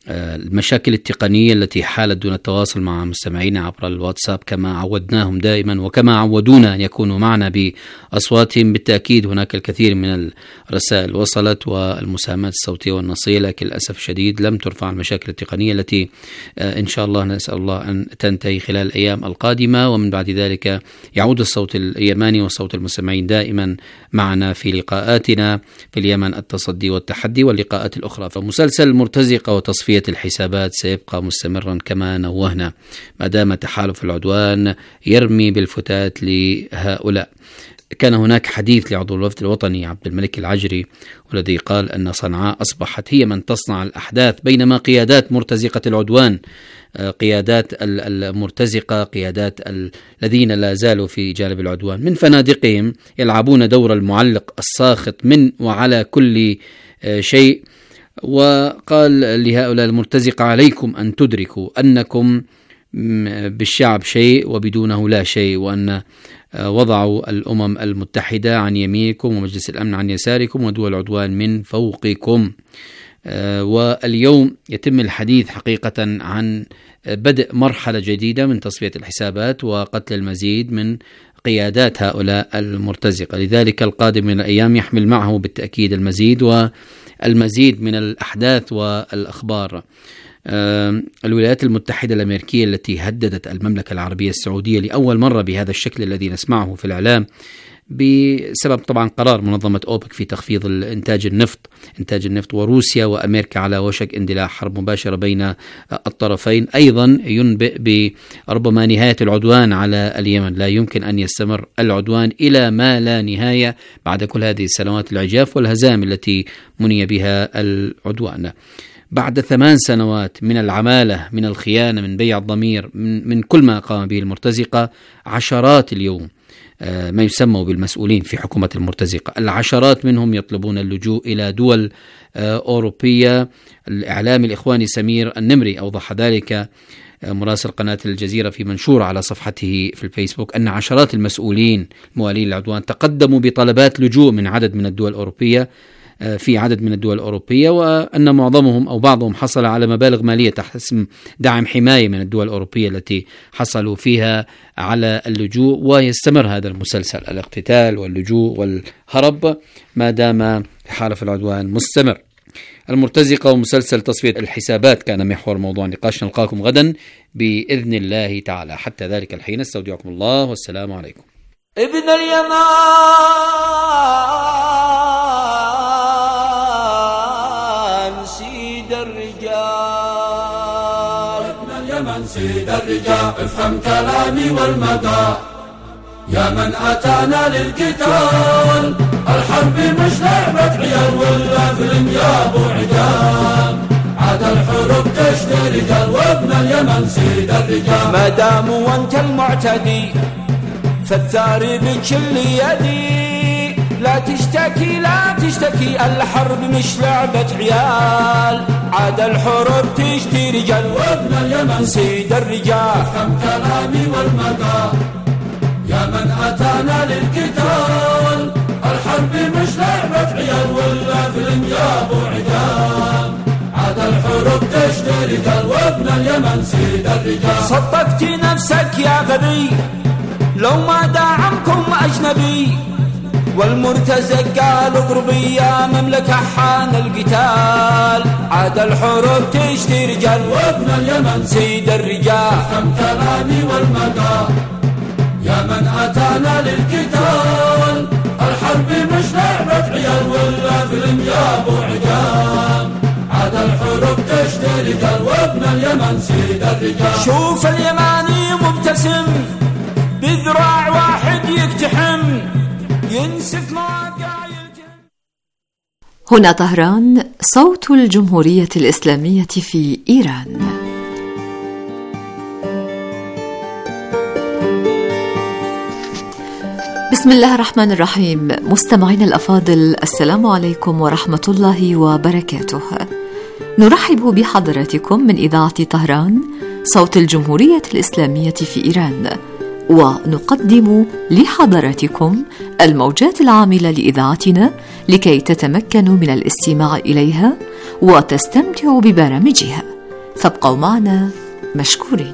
المشاكل التقنية التي حالت دون التواصل مع مستمعينا عبر الواتساب كما عودناهم دائما وكما عودونا أن يكونوا معنا بأصواتهم. بالتأكيد هناك الكثير من الرسائل وصلت والمساهمات الصوتية والنصية، لكن للأسف الشديد لم ترفع المشاكل التقنية التي إن شاء الله نسأل الله أن تنتهي خلال الأيام القادمة، ومن بعد ذلك يعود الصوت اليماني وصوت المستمعين دائما معنا في لقاءاتنا في اليمن التصدي والتحدي واللقاءات الأخرى. فمسلسل مرتزقة وتصفية الحسابات سيبقى مستمرا كما نوهنا ما دام تحالف العدوان يرمي بالفتات لهؤلاء. كان هناك حديث لعضو الوفد الوطني عبد الملك العجري والذي قال أن صنعاء أصبحت هي من تصنع الأحداث، بينما قيادات مرتزقة العدوان، قيادات المرتزقة، قيادات الذين لا زالوا في جانب العدوان من فنادقهم يلعبون دور المعلق الساخط من وعلى كل شيء. وقال لهؤلاء المرتزقة: عليكم أن تدركوا أنكم بالشعب شيء وبدونه لا شيء، وأن وضعوا الأمم المتحدة عن يمينكم ومجلس الأمن عن يساركم ودول العدوان من فوقكم. واليوم يتم الحديث حقيقة عن بدء مرحلة جديدة من تصفية الحسابات وقتل المزيد من قيادات هؤلاء المرتزقة. لذلك القادم من الأيام يحمل معه بالتأكيد المزيد والمزيد من الأحداث والأخبار. الولايات المتحدة الأمريكية التي هددت المملكة العربية السعودية لأول مرة بهذا الشكل الذي نسمعه في الإعلام بسبب طبعا قرار منظمة أوبك في تخفيض الإنتاج النفط إنتاج النفط وروسيا وأمريكا على وشك اندلاع حرب مباشرة بين الطرفين، أيضا ينبئ بربما نهاية العدوان على اليمن. لا يمكن أن يستمر العدوان إلى ما لا نهاية بعد كل هذه السنوات العجاف والهزائم التي مني بها العدوان. بعد ثمان سنوات من العمالة، من الخيانة، من بيع الضمير، من, من كل ما قام به المرتزقة، عشرات اليوم ما يسموا بالمسؤولين في حكومة المرتزقة، العشرات منهم يطلبون اللجوء إلى دول أوروبية. الإعلامي الإخواني سمير النمري أوضح ذلك مراسل قناة الجزيرة في منشور على صفحته في الفيسبوك أن عشرات المسؤولين موالين العدوان تقدموا بطلبات لجوء من عدد من الدول الأوروبية في عدد من الدول الأوروبية، وأن معظمهم أو بعضهم حصل على مبالغ مالية تحت اسم دعم حماية من الدول الأوروبية التي حصلوا فيها على اللجوء. ويستمر هذا المسلسل، الاقتتال واللجوء والهرب، ما دام حالف العدوان مستمر. المرتزقة ومسلسل تصفية الحسابات كان محور موضوع نقاش. نلقاكم غدا بإذن الله تعالى. حتى ذلك الحين استودعكم الله والسلام عليكم. ابن اليمان سيد الرجال، ابن اليمن سيد الرجال، افهم كلامي والمدى يا من أتانا للقتال. الحرب مش لعبة عيال ولا فيلم يا أبو عجال، عاد الحروب تشتري رجال وابن اليمن سيد الرجال. ما دام وانت المعتدي فالثاري بكل يدي، لا تشتكي لا تشتكي، الحرب مش لعبة عيال، عاد الحروب تشتي رجال وابن اليمن سيد الرجال. افهم كلامي والمدى يا من أتانا للقتال. الحرب مش لعبة عيال ولا فيلم يا أبو عجال، عاد الحروب تشتي رجال وابن اليمن سيد الرجال. صدقت نفسك يا غبي لو ما داعمكم أجنبي، والمرتزق قال اضربي يا مملكة حان القتال، عاد الحروب تشتي رجال وابن اليمن سيد الرجال. افهم كلامي والمدى يا من أتانا للقتال. الحرب مش لعبة عيال ولا فيلم يا أبو عجال، عاد الحروب تشتي رجال وابن اليمن سيد الرجال. شوف اليماني مبتسم بذراع واحد يقتحم، ينسف مواقع يلتم. هنا طهران، صوت الجمهورية الإسلامية في إيران. بسم الله الرحمن الرحيم. مستمعين الأفاضل، السلام عليكم ورحمة الله وبركاته. نرحب بحضراتكم من إذاعة طهران، صوت الجمهورية الإسلامية في إيران، ونقدم لحضراتكم الموجات العاملة لإذاعتنا لكي تتمكنوا من الاستماع إليها وتستمتعوا ببرامجها. فابقوا معنا مشكورين.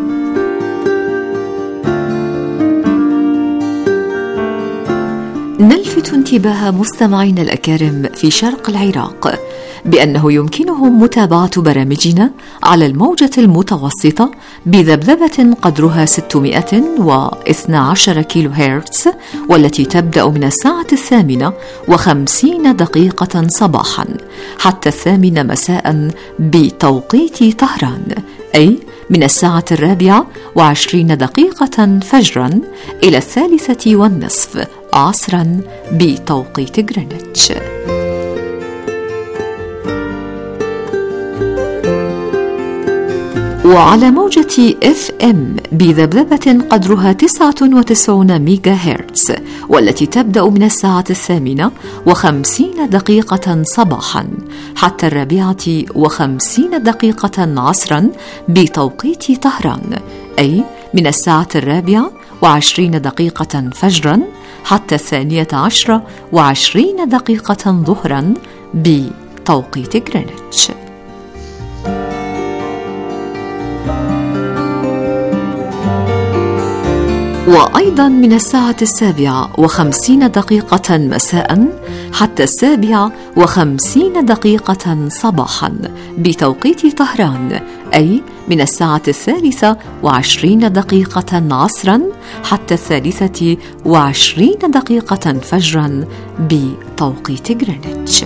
نلفت انتباه مستمعينا الأكارم في شرق العراق بأنه يمكنهم متابعة برامجنا على الموجة المتوسطة بذبذبة قدرها ستمائة واثني عشر كيلو هرتز، والتي تبدأ من الساعة الثامنة وخمسين دقيقة صباحا حتى الثامنة مساء بتوقيت طهران، أي من الساعة الرابعة وعشرين دقيقة فجرا إلى الثالثة والنصف عصرا بتوقيت غرينتش. وعلى موجة اف ام بذبذبة قدرها تسعة وتسعين ميجا هرتز، والتي تبدأ من الساعة الثامنة وخمسين دقيقة صباحا حتى الرابعة وخمسين دقيقة عصرا بتوقيت طهران، أي من الساعة الرابعة وعشرين دقيقة فجرا حتى الثانية عشرة وعشرين دقيقة ظهرا بتوقيت غرينتش. وأيضا من الساعة السابعة وخمسين دقيقة مساء حتى السابعة وخمسين دقيقة صباحا بتوقيت طهران، أي من الساعة الثالثة وعشرين دقيقة عصرا حتى الثالثة وعشرين دقيقة فجرا بتوقيت غرينتش.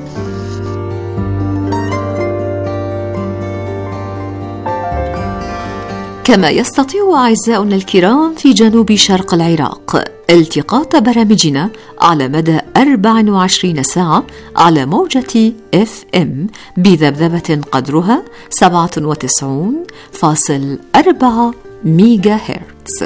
كما يستطيع أعزاؤنا الكرام في جنوب شرق العراق التقاط برامجنا على مدى أربع وعشرين ساعة على موجة اف ام بذبذبة قدرها سبعة وتسعين فاصلة أربعة ميجا هرتز.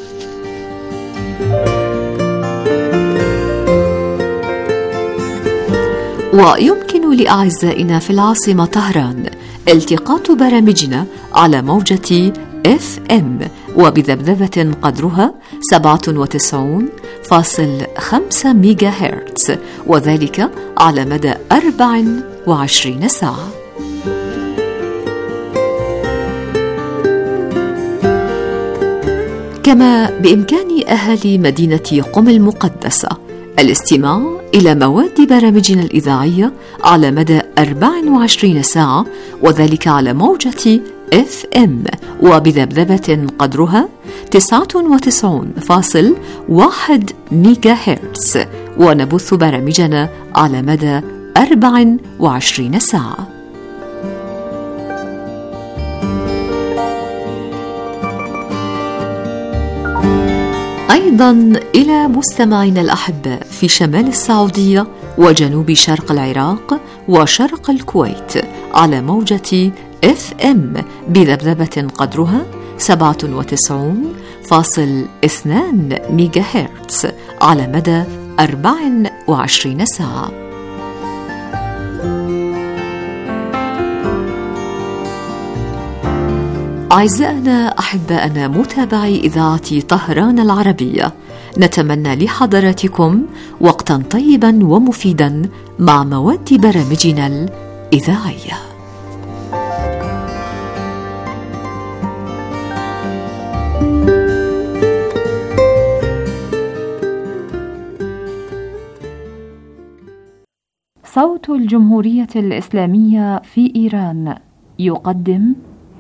ويمكن لأعزائنا في العاصمة طهران التقاط برامجنا على موجة اف ام وبذبذبة قدرها سبعة وتسعين فاصلة خمسة ميجا هرتز، وذلك على مدى أربع وعشرين ساعة. كما بإمكان أهالي مدينة قم المقدسة الاستماع إلى مواد برامجنا الإذاعية على مدى أربع وعشرين ساعة، وذلك على موجة اف ام وبذبذبة قدرها تسعة وتسعين فاصلة واحد ميجا هرتز، ونبث برامجنا على مدى أربع وعشرين ساعة. أيضا إلى مستمعينا الأحباء في شمال السعودية وجنوب شرق العراق وشرق الكويت على موجة اف ام بذبذبة قدرها سبعة وتسعين فاصلة اثنين ميجا هرتز على مدى أربع وعشرين ساعة. أعزائنا أحبائنا متابعي إذاعة طهران العربية، نتمنى لحضراتكم وقتا طيبا ومفيدا مع مواد برامجنا الإذاعية. صوت الجمهورية الإسلامية في إيران يقدم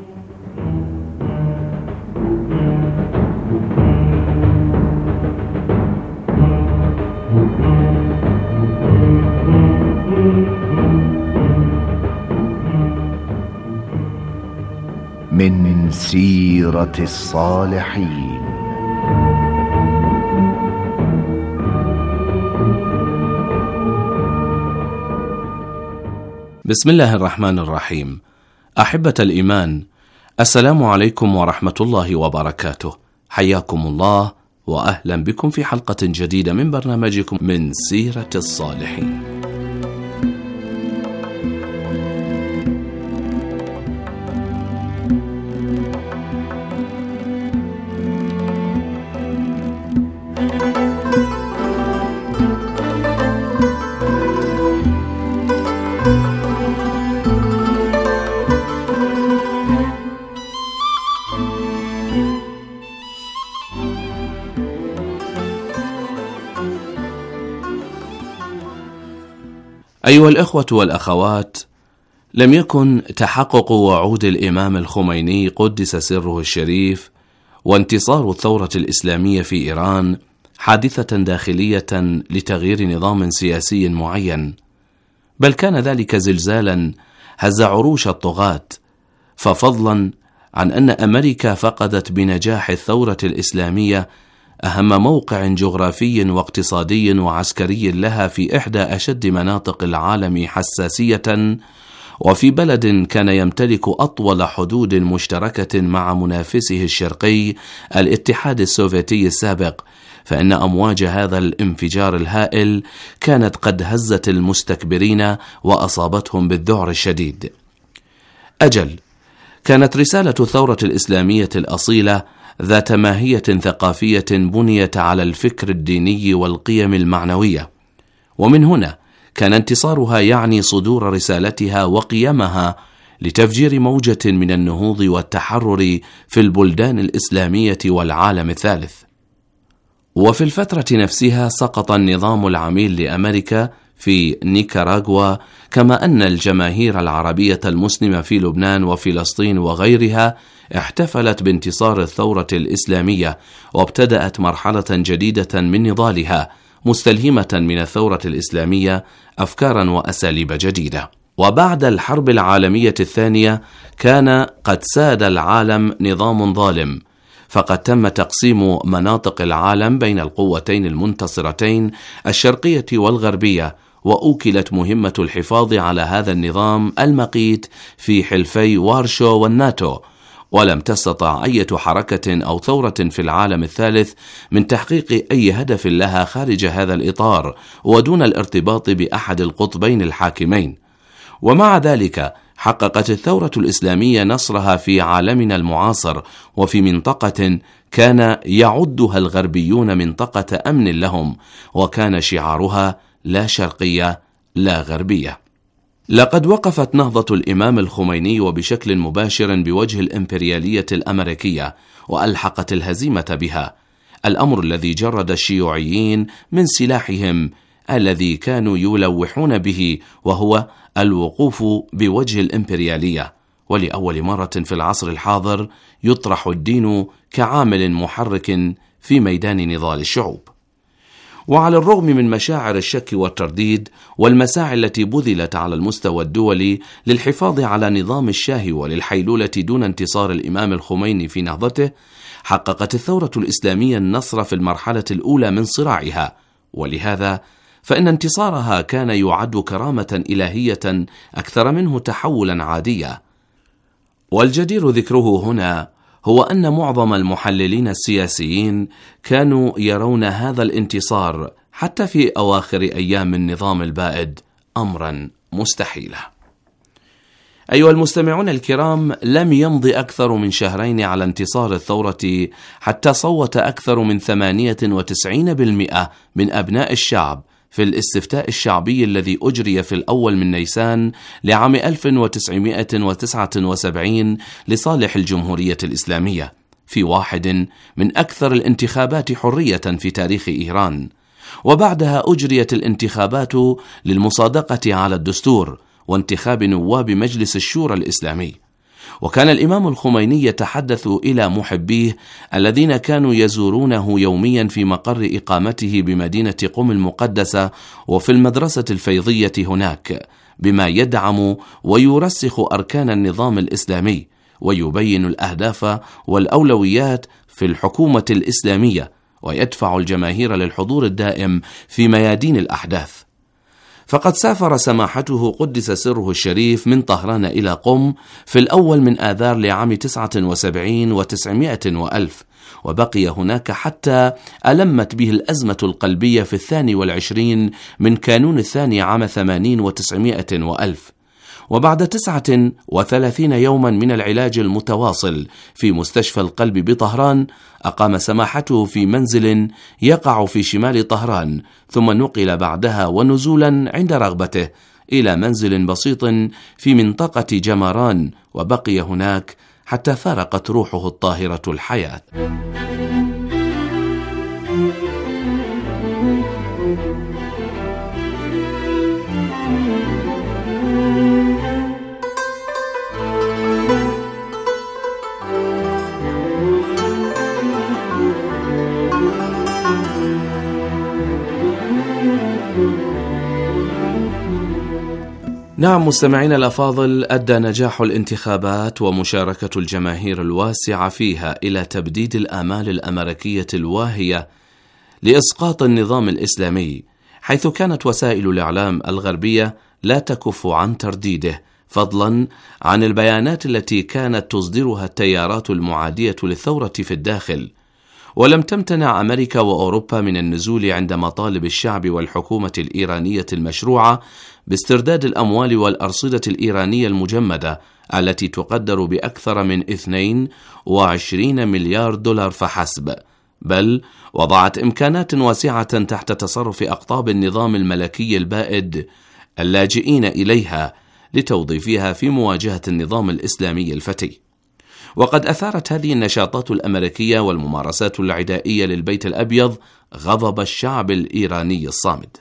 من سيرة الصالحين. بسم الله الرحمن الرحيم. أحبة الإيمان، السلام عليكم ورحمة الله وبركاته. حياكم الله وأهلا بكم في حلقة جديدة من برنامجكم من سيرة الصالحين. أيها الإخوة والأخوات، لم يكن تحقق وعود الإمام الخميني قدس سره الشريف وانتصار الثورة الإسلامية في إيران حادثة داخلية لتغيير نظام سياسي معين، بل كان ذلك زلزالا هز عروش الطغاة. ففضلا عن أن أمريكا فقدت بنجاح الثورة الإسلامية أهم موقع جغرافي واقتصادي وعسكري لها في إحدى أشد مناطق العالم حساسية، وفي بلد كان يمتلك أطول حدود مشتركة مع منافسه الشرقي الاتحاد السوفيتي السابق، فإن أمواج هذا الانفجار الهائل كانت قد هزت المستكبرين وأصابتهم بالذعر الشديد. أجل، كانت رسالة الثورة الإسلامية الأصيلة ذات ماهية ثقافية بنيت على الفكر الديني والقيم المعنوية، ومن هنا كان انتصارها يعني صدور رسالتها وقيمها لتفجير موجة من النهوض والتحرر في البلدان الإسلامية والعالم الثالث. وفي الفترة نفسها سقط النظام العميل لأمريكا في نيكاراغوا، كما أن الجماهير العربية المسلمة في لبنان وفلسطين وغيرها احتفلت بانتصار الثورة الإسلامية، وابتدأت مرحلة جديدة من نضالها مستلهمة من الثورة الإسلامية أفكارا وأساليب جديدة. وبعد الحرب العالمية الثانية كان قد ساد العالم نظام ظالم، فقد تم تقسيم مناطق العالم بين القوتين المنتصرتين الشرقية والغربية، وأوكلت مهمة الحفاظ على هذا النظام المقيت في حلفي وارشو والناتو، ولم تستطع أي حركة أو ثورة في العالم الثالث من تحقيق أي هدف لها خارج هذا الإطار ودون الارتباط بأحد القطبين الحاكمين. ومع ذلك حققت الثورة الإسلامية نصرها في عالمنا المعاصر، وفي منطقة كان يعدها الغربيون منطقة أمن لهم، وكان شعارها لا شرقية لا غربية. لقد وقفت نهضة الإمام الخميني وبشكل مباشر بوجه الإمبريالية الأمريكية، وألحقت الهزيمة بها، الأمر الذي جرد الشيوعيين من سلاحهم الذي كانوا يلوحون به، وهو الوقوف بوجه الإمبريالية. ولأول مرة في العصر الحاضر يطرح الدين كعامل محرك في ميدان نضال الشعوب. وعلى الرغم من مشاعر الشك والترديد والمساعي التي بذلت على المستوى الدولي للحفاظ على نظام الشاه وللحيلولة دون انتصار الإمام الخميني في نهضته، حققت الثورة الإسلامية النصر في المرحلة الأولى من صراعها، ولهذا فإن انتصارها كان يعد كرامة إلهية أكثر منه تحولا عاديا. والجدير ذكره هنا هو أن معظم المحللين السياسيين كانوا يرون هذا الانتصار حتى في أواخر أيام النظام البائد أمرا مستحيلا. أيها المستمعون الكرام، لم يمض أكثر من شهرين على انتصار الثورة حتى صوت أكثر من ثمانية وتسعين بالمئة من أبناء الشعب في الاستفتاء الشعبي الذي أجري في الأول من نيسان لعام ألف وتسعمائة وتسعة وسبعين لصالح الجمهورية الإسلامية، في واحد من أكثر الانتخابات حرية في تاريخ إيران. وبعدها أجريت الانتخابات للمصادقة على الدستور وانتخاب نواب مجلس الشورى الإسلامي. وكان الإمام الخميني يتحدث إلى محبيه الذين كانوا يزورونه يوميا في مقر إقامته بمدينة قم المقدسة وفي المدرسة الفيضية هناك، بما يدعم ويرسخ أركان النظام الإسلامي، ويبين الأهداف والأولويات في الحكومة الإسلامية، ويدفع الجماهير للحضور الدائم في ميادين الأحداث. فقد سافر سماحته قدس سره الشريف من طهران إلى قم في الأول من آذار لعام تسعة وسبعين وتسعمائة وألف، وبقي هناك حتى ألمت به الأزمة القلبية في الثاني والعشرين من كانون الثاني عام ثمانين وتسعمائة وألف. وبعد تسعة وثلاثين يوما من العلاج المتواصل في مستشفى القلب بطهران، أقام سماحته في منزل يقع في شمال طهران، ثم نقل بعدها ونزولا عند رغبته إلى منزل بسيط في منطقة جمران، وبقي هناك حتى فارقت روحه الطاهرة الحياة. نعم مستمعين الأفاضل، أدى نجاح الانتخابات ومشاركة الجماهير الواسعة فيها إلى تبديد الآمال الأمريكية الواهية لإسقاط النظام الإسلامي، حيث كانت وسائل الإعلام الغربية لا تكف عن ترديده، فضلا عن البيانات التي كانت تصدرها التيارات المعادية للثورة في الداخل. ولم تمتنع أمريكا وأوروبا من النزول عند مطالب الشعب والحكومة الإيرانية المشروعة باسترداد الأموال والأرصدة الإيرانية المجمدة التي تقدر بأكثر من اثنين وعشرين مليار دولار فحسب، بل وضعت إمكانات واسعة تحت تصرف أقطاب النظام الملكي البائد اللاجئين إليها لتوظيفها في مواجهة النظام الإسلامي الفتي. وقد أثارت هذه النشاطات الأمريكية والممارسات العدائية للبيت الأبيض غضب الشعب الإيراني الصامد.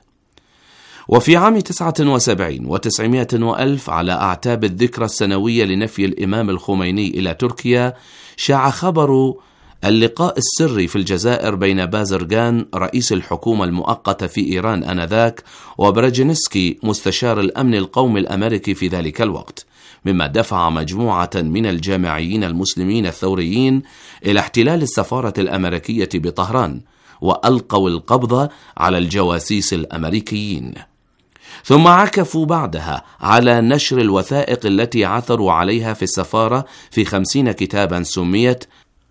وفي عام تسعة وسبعين وتسعمائة وألف على أعتاب الذكرى السنوية لنفي الإمام الخميني إلى تركيا، شاع خبر اللقاء السري في الجزائر بين بازرغان رئيس الحكومة المؤقتة في إيران آنذاك وبرجينسكي مستشار الأمن القومي الأمريكي في ذلك الوقت، مما دفع مجموعة من الجامعيين المسلمين الثوريين إلى احتلال السفارة الأمريكية بطهران، وألقوا القبض على الجواسيس الأمريكيين، ثم عكفوا بعدها على نشر الوثائق التي عثروا عليها في السفارة في خمسين كتابا سميت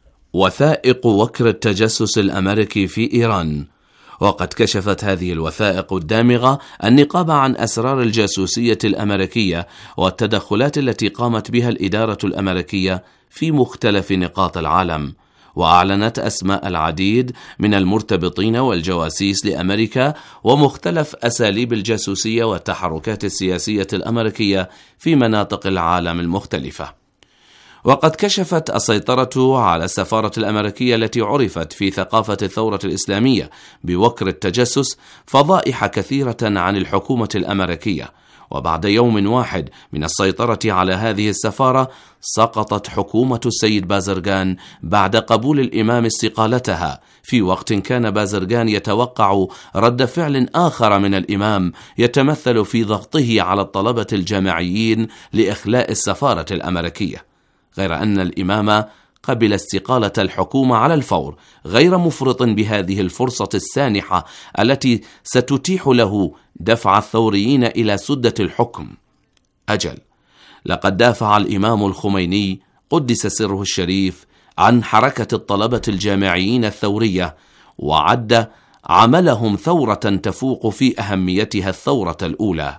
وثائق وكر التجسس الأمريكي في إيران. وقد كشفت هذه الوثائق الدامغة النقاب عن أسرار الجاسوسية الأمريكية والتدخلات التي قامت بها الإدارة الأمريكية في مختلف نقاط العالم، وأعلنت أسماء العديد من المرتبطين والجواسيس لأمريكا ومختلف أساليب الجاسوسية والتحركات السياسية الأمريكية في مناطق العالم المختلفة. وقد كشفت السيطرة على السفارة الأمريكية التي عرفت في ثقافة الثورة الإسلامية بوكر التجسس فضائح كثيرة عن الحكومة الأمريكية. وبعد يوم واحد من السيطرة على هذه السفارة سقطت حكومة السيد بازرغان بعد قبول الإمام استقالتها، في وقت كان بازرغان يتوقع رد فعل آخر من الإمام يتمثل في ضغطه على الطلبة الجامعيين لإخلاء السفارة الأمريكية، غير أن الإمام قبل استقالة الحكومة على الفور، غير مفرط بهذه الفرصة السانحة التي ستتيح له دفع الثوريين إلى سدة الحكم. أجل، لقد دافع الإمام الخميني قدس سره الشريف عن حركة الطلبة الجامعيين الثورية، وعد عملهم ثورة تفوق في أهميتها الثورة الأولى.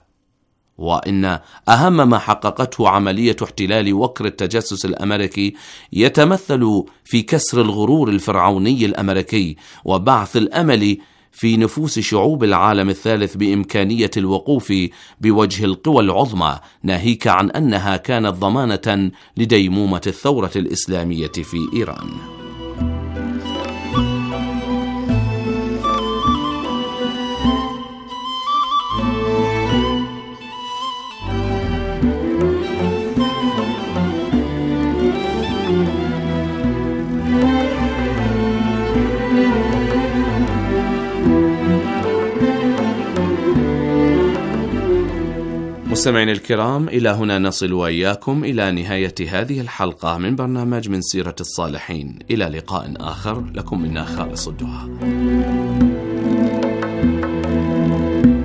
وإن أهم ما حققته عملية احتلال وكر التجسس الأمريكي يتمثل في كسر الغرور الفرعوني الأمريكي وبعث الأمل في نفوس شعوب العالم الثالث بإمكانية الوقوف بوجه القوى العظمى، ناهيك عن أنها كانت ضمانة لديمومة الثورة الإسلامية في إيران. مستمعينا الكرام، إلى هنا نصل وإياكم إلى نهاية هذه الحلقة من برنامج من سيرة الصالحين. إلى لقاء آخر، لكم منا خالص الدعاء.